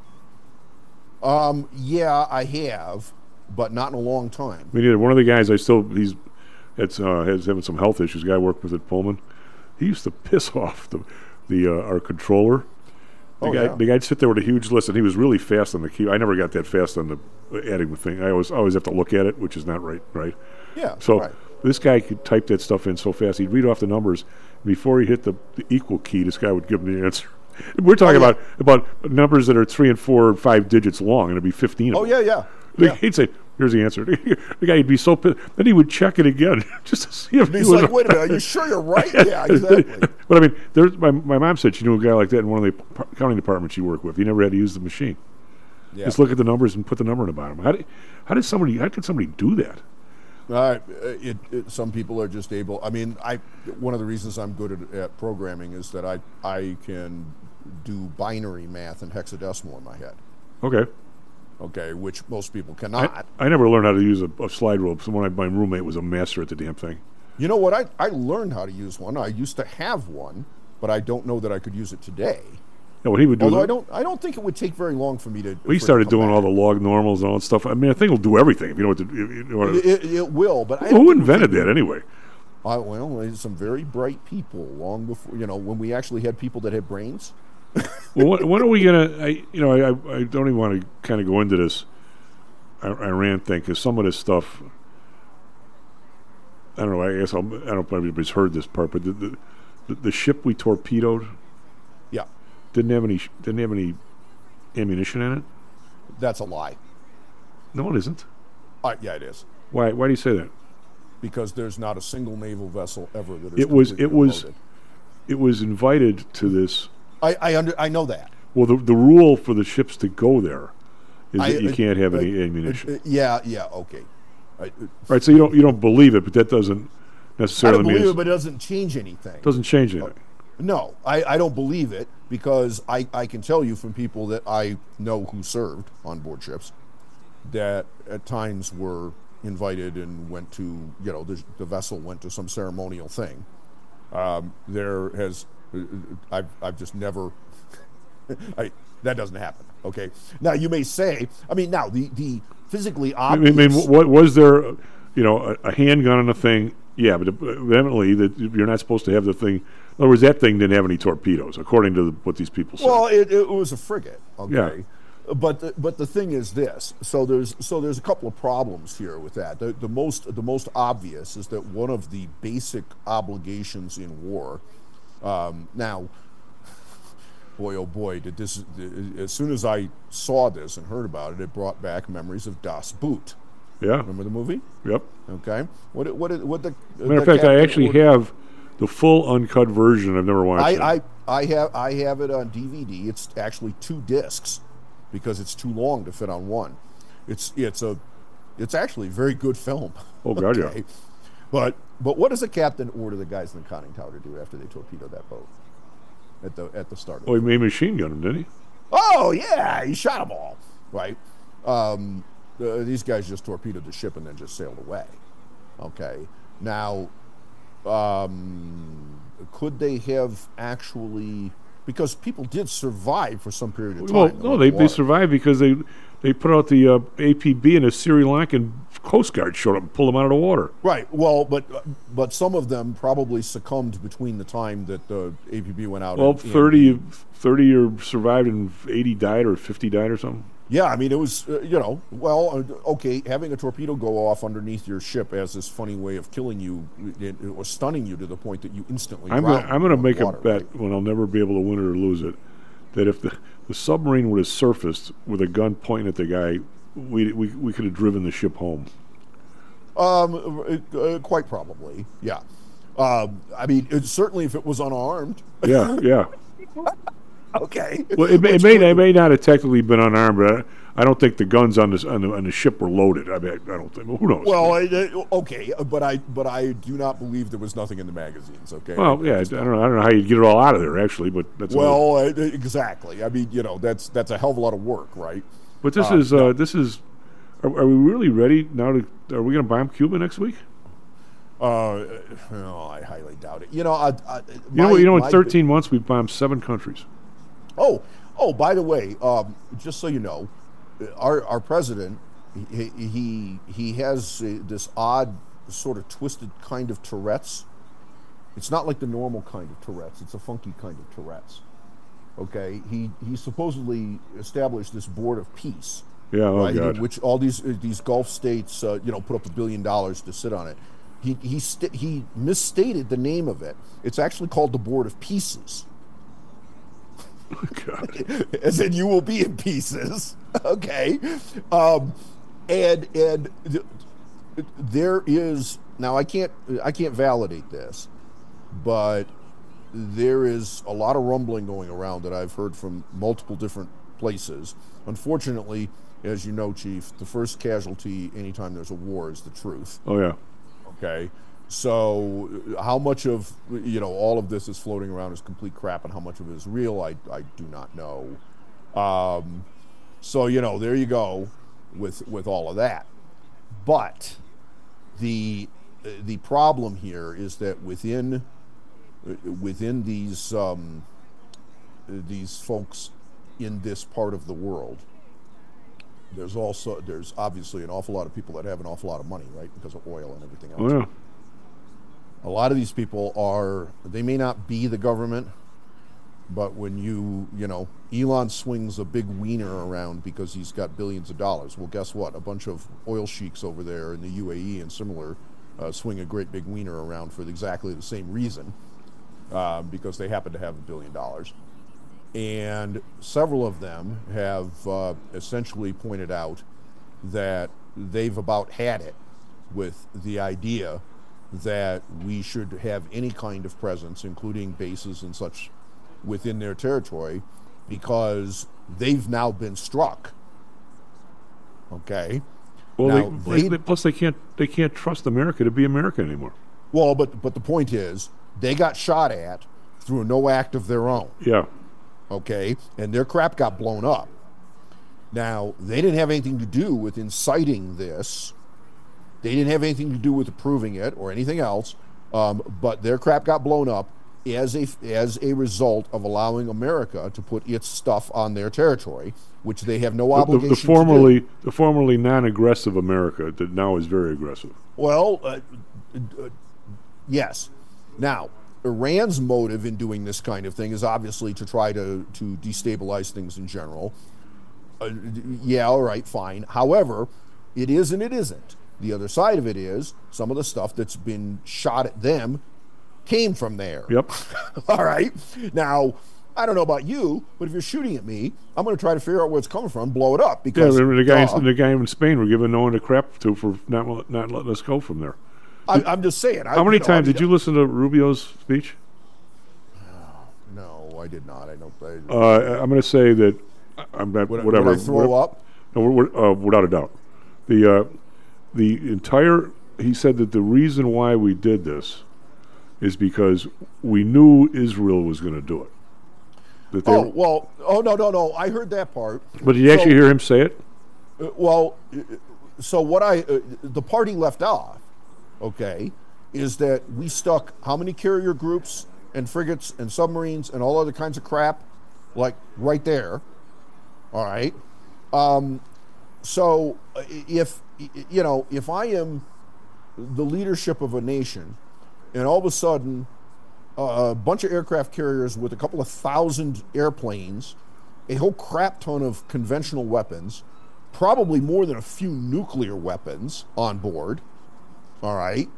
Yeah, I have, but not in a long time. Me neither. One of the guys has having some health issues. The guy I worked with at Pullman. He used to piss off our controller. The guy'd sit there with a huge list, and he was really fast on the key. I never got that fast on the adding the thing. I always have to look at it, which is not right. Yeah. So this guy could type that stuff in so fast. He'd read off the numbers. Before he hit the equal key, this guy would give him the answer. We're talking about numbers that are 3 and 4 and 5 digits long, and it'd be 15 of them. Yeah. He'd say, here's the answer. The guy would be so pissed. Then he would check it again just to see if he's like, wait a minute, are you sure you're right? Yeah, exactly. But I mean, my mom said she knew a guy like that in one of the accounting departments she worked with. He never had to use the machine. Yeah. Just look at the numbers and put the number in the bottom. How could somebody do that? Some people are just able. I mean, one of the reasons I'm good at programming is that I can do binary math and hexadecimal in my head. Okay, which most people cannot. I never learned how to use a slide rule. So my roommate was a master at the damn thing. You know what? I learned how to use one. I used to have one, but I don't know that I could use it today. Yeah, what he would do. Although I don't think it would take very long for me to. He started doing all the log normals and all that stuff. I mean, I think it'll do everything if you know what to. It will, but who invented that anyway? Well, there's some very bright people long before, when we actually had people that had brains. Well, when are we gonna? I don't even want to kind of go into this Iran thing, because some of this stuff, I don't know. I guess I don't know if everybody's heard this part, but the ship we torpedoed, yeah, didn't have any ammunition in it. That's a lie. No, it isn't. Yeah, it is. Why do you say that? Because there's not a single naval vessel ever that is loaded. It was invited to this. I know that. Well, the rule for the ships to go there is that you can't have any ammunition. Yeah, okay. Right, so you don't believe it, but that doesn't necessarily mean. I don't believe it, but it doesn't change anything. Doesn't change anything. No, I don't believe it, because I can tell you from people that I know who served on board ships that at times were invited and went to, the vessel went to some ceremonial thing. I've just never, that doesn't happen. Okay. Now you may say, the physically obvious. I mean, what was there, a handgun on a thing? Yeah, but evidently that you're not supposed to have the thing. In other words, that thing didn't have any torpedoes, according to what these people said. Well, it was a frigate. Okay. Yeah. But the thing is this. So there's a couple of problems here with that. The most obvious is that one of the basic obligations in war. Now, boy, oh boy, did this! As soon as I saw this and heard about it, it brought back memories of Das Boot. Yeah, remember the movie? Yep. Okay. What the matter of fact, I actually have the full uncut version. I've never watched it. I have it on DVD. It's actually 2 discs because it's too long to fit on one. It's actually a very good film. Oh God, okay. Yeah. But what does the captain order the guys in the conning tower to do after they torpedo that boat at the start? He made machine gun them, didn't he? Oh yeah, he shot them all. Right. These guys just torpedoed the ship and then just sailed away. Okay. Now, could they have actually? Because people did survive for some period of time. Well, no, they survived because they put out the APB and a Sri Lankan Coast Guard showed up and pulled them out of the water. Right. Well, but some of them probably succumbed between the time that the APB went out. Well, 30 or survived and 80 died or 50 died or something. Yeah, I mean, it was, okay, having a torpedo go off underneath your ship has this funny way of killing you or stunning you to the point that you instantly drown. I'm going to make water, a bet, right? When I'll never be able to win it or lose it, that if the submarine would have surfaced with a gun pointing at the guy, we could have driven the ship home. Quite probably, yeah. I mean, certainly if it was unarmed. Yeah. Okay. Well, it may not have technically been unarmed, but I don't think the guns on the ship were loaded. I don't think. Well, who knows? Well, okay, but I do not believe there was nothing in the magazines. Okay. Well, yeah, I don't know how you'd get it all out of there actually, but that's exactly. I mean, that's a hell of a lot of work, right? But this is. Are we really ready now? Are we going to bomb Cuba next week? I highly doubt it. In 13 months we've bombed 7 countries. Oh, by the way, just so you know, our president, he has this odd sort of twisted kind of Tourette's. It's not like the normal kind of Tourette's. It's a funky kind of Tourette's. Okay, he supposedly established this board of peace. Yeah, oh right? God. Which all these Gulf states, put up $1 billion to sit on it. He misstated the name of it. It's actually called the Board of Pieces. Oh, God. As in, you will be in pieces. Okay, and there is now I can't validate this, but there is a lot of rumbling going around that I've heard from multiple different places. Unfortunately, as you know, Chief, the first casualty anytime there's a war is the truth. Oh yeah. Okay, so how much of all of this is floating around is complete crap, and how much of it is real, I do not know. So there you go with all of that. But the problem here is that within these folks in this part of the world, there's obviously an awful lot of people that have an awful lot of money, right, because of oil and everything else. Oh, yeah. A lot of these people they may not be the government, but when you know, Elon swings a big wiener around because he's got billions of dollars. Well, guess what? A bunch of oil sheiks over there in the UAE and similar swing a great big wiener around for exactly the same reason, because they happen to have $1 billion. And several of them have essentially pointed out that they've about had it with the idea that we should have any kind of presence, including bases and such, within their territory, because they've now been struck. Okay. Well, now, plus they can't trust America to be America anymore. Well, but the point is, they got shot at through no act of their own. Yeah. Okay, and their crap got blown up. Now, they didn't have anything to do with inciting this. They didn't have anything to do with approving it or anything else. But their crap got blown up as a result of allowing America to put its stuff on their territory, which they have no obligation to do. The formerly non-aggressive America that now is very aggressive. Well, yes. Now, Iran's motive in doing this kind of thing is obviously to try to destabilize things in general. Yeah, all right, fine. However, it is and it isn't. The other side of it is some of the stuff that's been shot at them came from there. Yep. All right. Now, I don't know about you, but if you're shooting at me, I'm going to try to figure out where it's coming from, blow it up. Because the guy in Spain were giving no one a crap to for not letting us go from there. I'm just saying. How many times did you listen to Rubio's speech? No, I did not. I don't. I'm going to say that I'm not. Whatever. Would I throw up? No, without a doubt. The entire. He said that the reason why we did this is because we knew Israel was going to do it. No. I heard that part. But did you actually hear him say it? So what the part he left off, okay, is that we stuck how many carrier groups and frigates and submarines and all other kinds of crap, like right there. All right. So if I am the leadership of a nation, and all of a sudden a bunch of aircraft carriers with a couple of thousand airplanes, a whole crap ton of conventional weapons, probably more than a few nuclear weapons on board, all right,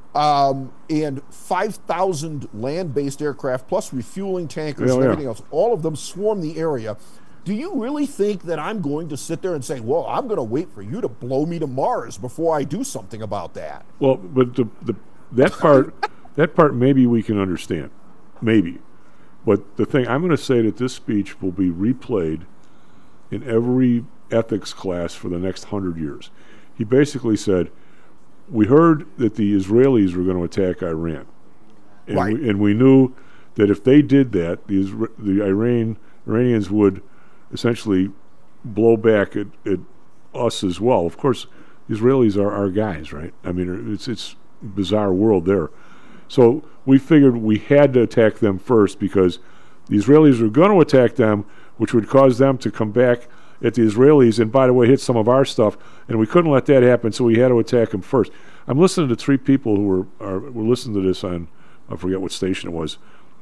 and 5,000 land-based aircraft plus refueling tankers and everything else, all of them swarm the area. Do you really think that I'm going to sit there and say, well, I'm going to wait for you to blow me to Mars before I do something about that? Well, but that part maybe we can understand, maybe. But the thing, I'm going to say that this speech will be replayed in every ethics class for the next 100 years. He basically said, we heard that the Israelis were going to attack Iran. And, right. we knew that if they did that, the Iranians would essentially blow back at us as well. Of course, the Israelis are our guys, right? I mean, it's a bizarre world there. So we figured we had to attack them first because the Israelis were going to attack them, which would cause them to come back at the Israelis and, by the way, hit some of our stuff. And we couldn't let that happen, so we had to attack them first. I'm listening to three people who were listening to this on, I forget what station it was.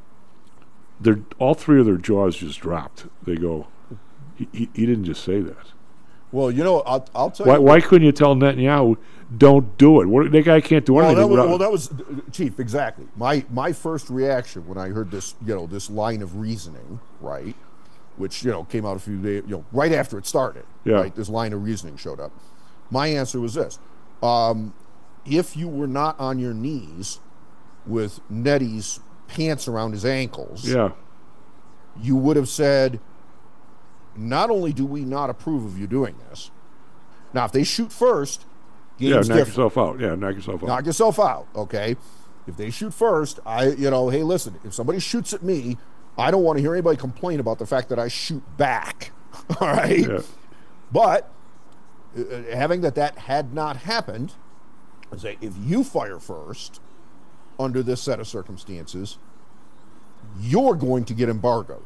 All three of their jaws just dropped. They go, he didn't just say that. Well, I'll tell you. Why couldn't you tell Netanyahu, don't do it? That guy can't do anything. That was Chief, exactly. My first reaction when I heard this, this line of reasoning, right, which came out a few days, right after it started. Yeah. Right, this line of reasoning showed up. My answer was this: if you were not on your knees with Nettie's pants around his ankles, you would have said, not only do we not approve of you doing this, now if they shoot first, knock yourself out. Yeah, knock yourself out. Knock yourself out, okay? If they shoot first, hey, listen, if somebody shoots at me, I don't want to hear anybody complain about the fact that I shoot back, all right? Yeah. But having that had not happened, I say, if you fire first under this set of circumstances, you're going to get embargoed.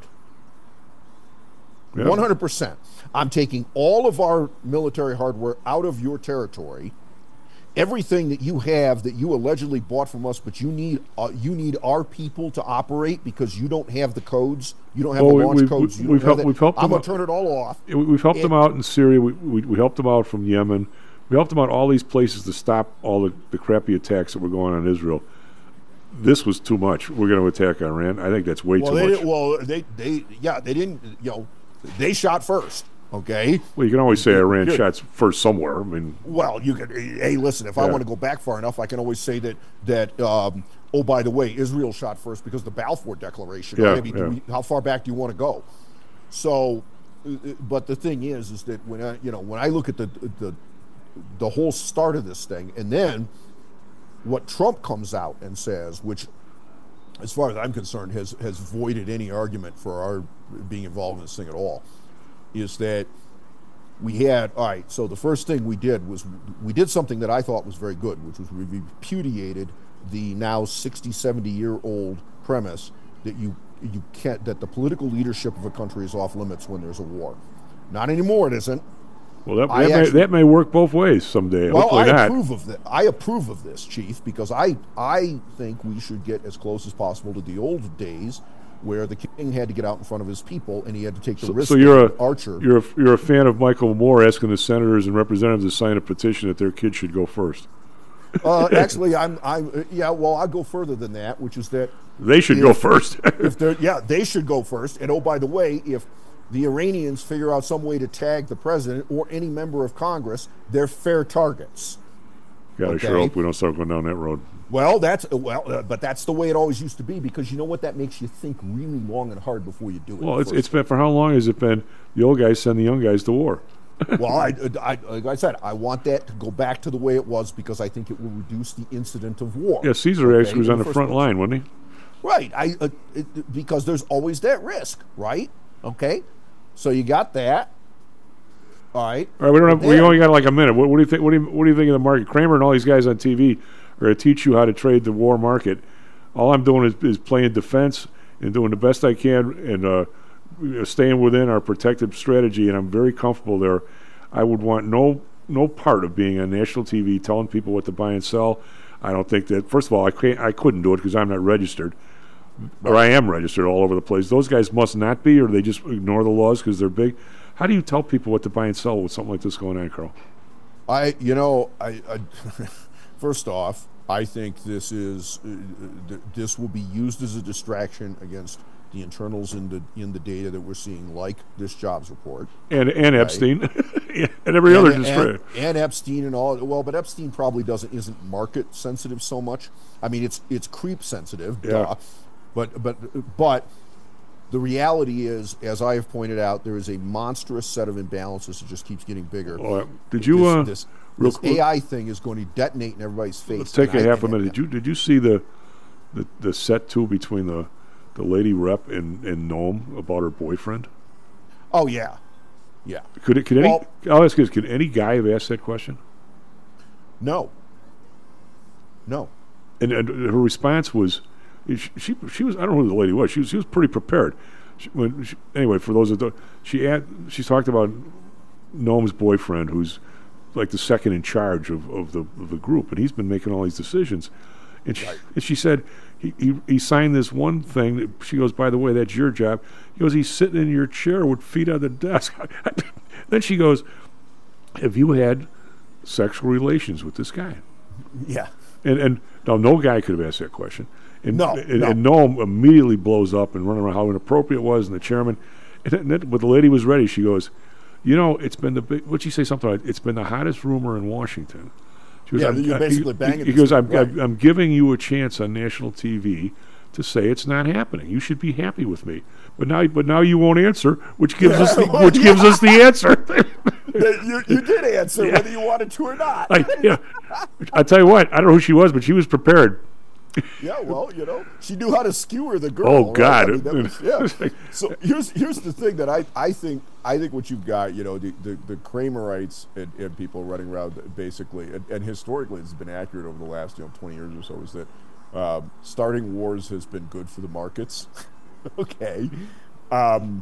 100%. I'm taking all of our military hardware out of your territory, everything that you have that you allegedly bought from us, but you need our people to operate because you don't have the codes. You don't have the launch codes. We've helped I'm them going to turn it all off. We've helped them out in Syria. We helped them out from Yemen. We helped them out all these places to stop all the crappy attacks that were going on in Israel. This was too much. We're going to attack Iran. I think that's way too much. They didn't. They shot first. Okay. Well, you can always say Iran shots first somewhere. I mean. Well, you can. Hey, listen. If I want to go back far enough, I can always say that. Oh, by the way, Israel shot first because the Balfour Declaration. Yeah, how far back do you want to go? So, but the thing is that when I look at the whole start of this thing, and then what Trump comes out and says, which, as far as I'm concerned, has voided any argument for our being involved in this thing at all, is that so the first thing we did was we did something that I thought was very good, which was we repudiated the now 60, 70-year-old premise that you can't, that the political leadership of a country is off limits when there's a war. Not anymore, it isn't. Well, that may work both ways someday. Well, hopefully not. I approve of this, Chief, because I think we should get as close as possible to the old days where the king had to get out in front of his people and he had to take the risk. So you're Archer. You're a fan of Michael Moore asking the senators and representatives to sign a petition that their kids should go first. Actually, I'll go further than that, which is that they should go first. They should go first. And oh, by the way, if the Iranians figure out some way to tag the president or any member of Congress, they're fair targets. Yeah, I sure hope we don't start going down that road. Well, but that's the way it always used to be, because you know what? That makes you think really long and hard before you do it. Well, it's been, for how long has it been the old guys send the young guys to war? Well, like I said, I want that to go back to the way it was because I think it will reduce the incident of war. Yeah, Caesar actually was on the front line, wasn't he? Right, because there's always that risk, right? Okay, so you got that. All right. We only got like a minute. What do you think? What do you think of the market? Kramer and all these guys on TV are going to teach you how to trade the war market. All I'm doing is playing defense and doing the best I can and staying within our protective strategy. And I'm very comfortable there. I would want no part of being on national TV telling people what to buy and sell. I don't think that. First of all, I couldn't do it because I'm not registered. Or I am registered all over the place. Those guys must not be, or they just ignore the laws because they're big. How do you tell people what to buy and sell with something like this going on, Carl? First off, I think this will be used as a distraction against the internals in the data that we're seeing, like this jobs report and Epstein and every other distraction and Epstein and all. Well, but Epstein probably isn't market sensitive so much. I mean, it's creep sensitive. Yeah. But the reality is, as I have pointed out, there is a monstrous set of imbalances that just keeps getting bigger. Did you? This AI thing is going to detonate in everybody's face. Let's take a half a minute. Did you see the set two between the lady rep and Nome about her boyfriend? Oh yeah. I'll ask you this: could any guy have asked that question? No. And her response was, she was, I don't know who the lady was. She was pretty prepared. Anyway, for those that don't, she talked about Nome's boyfriend, who's like the second in charge of the group, and he's been making all these decisions. And she said he signed this one thing. That she goes, by the way, that's your job. He goes, he's sitting in your chair with feet on the desk. Then she goes, have you had sexual relations with this guy? Yeah. And now no guy could have asked that question. And Noam immediately blows up and running around how inappropriate it was, and the chairman. And then, but the lady was ready. She goes, it's been what'd she say? Something like, it's been the hottest rumor in Washington. She goes, you're basically banging. He goes, I'm giving you a chance on national TV to say it's not happening. You should be happy with me. But now you won't answer, which gives us the answer. You did answer whether you wanted to or not. I tell you what, I don't know who she was, but she was prepared. Yeah, well, she knew how to skewer the girl. Oh God! Right? I mean, So here's the thing that I think what you've got, the Kramerites and people running around basically, and historically it's been accurate over the last 20 years or so, is that starting wars has been good for the markets. Okay.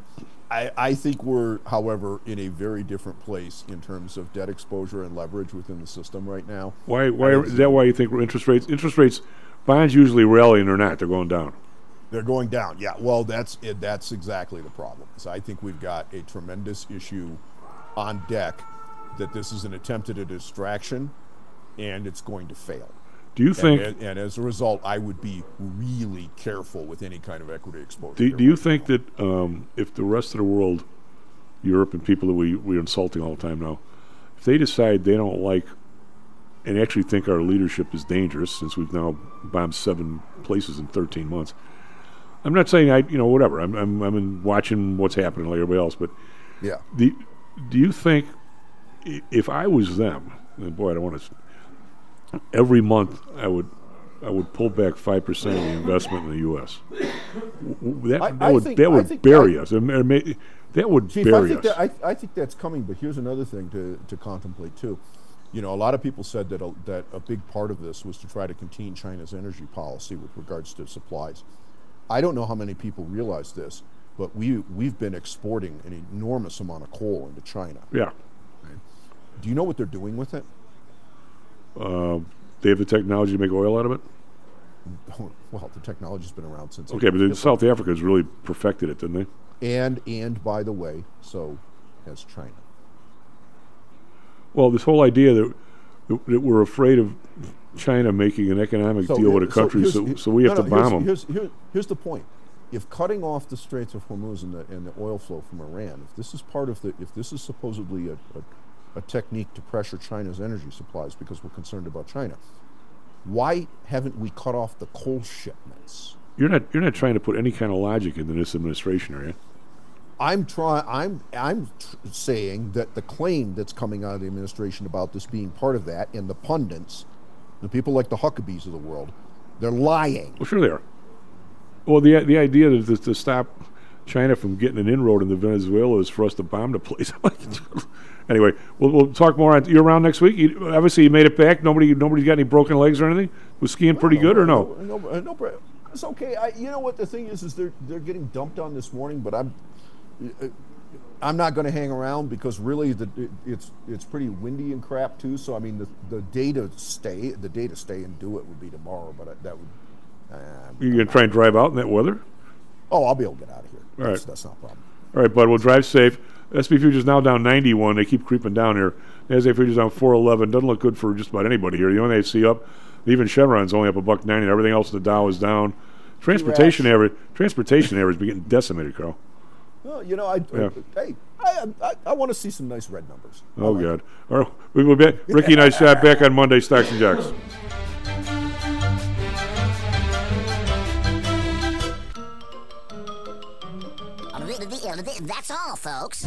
I think we're, however, in a very different place in terms of debt exposure and leverage within the system right now. Why is that why you think interest rates, bonds usually rally and they're not, they're going down? They're going down, yeah. Well, that's exactly the problem. So I think we've got a tremendous issue on deck that this is an attempt at a distraction, and it's going to fail. Do you think... And as a result, I would be really careful with any kind of equity exposure. Do you think that if the rest of the world, Europe and people that we're insulting all the time now, if they decide they don't like and actually think our leadership is dangerous, since we've now bombed 7 places in 13 months, I'm not saying whatever. I'm watching what's happening like everybody else, but yeah. Do you think if I was them, and boy, I don't want to. Every month, I would pull back 5% of the investment in the U.S. That would bury us. That would bury us. I think that's coming. But here's another thing to contemplate too. A lot of people said that a big part of this was to try to contain China's energy policy with regards to supplies. I don't know how many people realize this, but we've been exporting an enormous amount of coal into China. Yeah. Right? Do you know what they're doing with it? They have the technology to make oil out of it? Well, the technology's been around since... Okay, but South Africa's really perfected it, didn't they? And by the way, so has China. Well, this whole idea that we're afraid of China making an economic deal with a country, so we have to bomb them. Here's the point. If cutting off the Straits of Hormuz and the oil flow from Iran, if this is supposedly a technique to pressure China's energy supplies because we're concerned about China, why haven't we cut off the coal shipments? You're not trying to put any kind of logic into this administration, are you? I'm saying that the claim that's coming out of the administration about this being part of that, and the pundits, the people like the Huckabees of the world, they're lying. Well, sure they are. Well, the idea that to stop China from getting an inroad into Venezuela is for us to bomb the place. Anyway, we'll talk more. You're around next week. Obviously, you made it back. Nobody's got any broken legs or anything. Was skiing pretty good or no? No, it's okay. You know what the thing is they're getting dumped on this morning, but I'm not going to hang around because really it's pretty windy and crap too. So I mean the day to stay and do it would be tomorrow, but that would. You gonna try and drive out in that weather? Oh, I'll be able to get out of here. All right, that's not a problem. All right, bud. We'll drive safe. S&P futures now down 91. They keep creeping down here. NASDAQ futures down 411. Doesn't look good for just about anybody here. The only thing I see up, even Chevron's only up $1.90. Everything else in the Dow is down. Transportation average be getting decimated, Carl. Well, I want to see some nice red numbers. Oh, God. All right, we will be Ricky and I shot back on Monday, Stocks and Jocks. That's all, folks.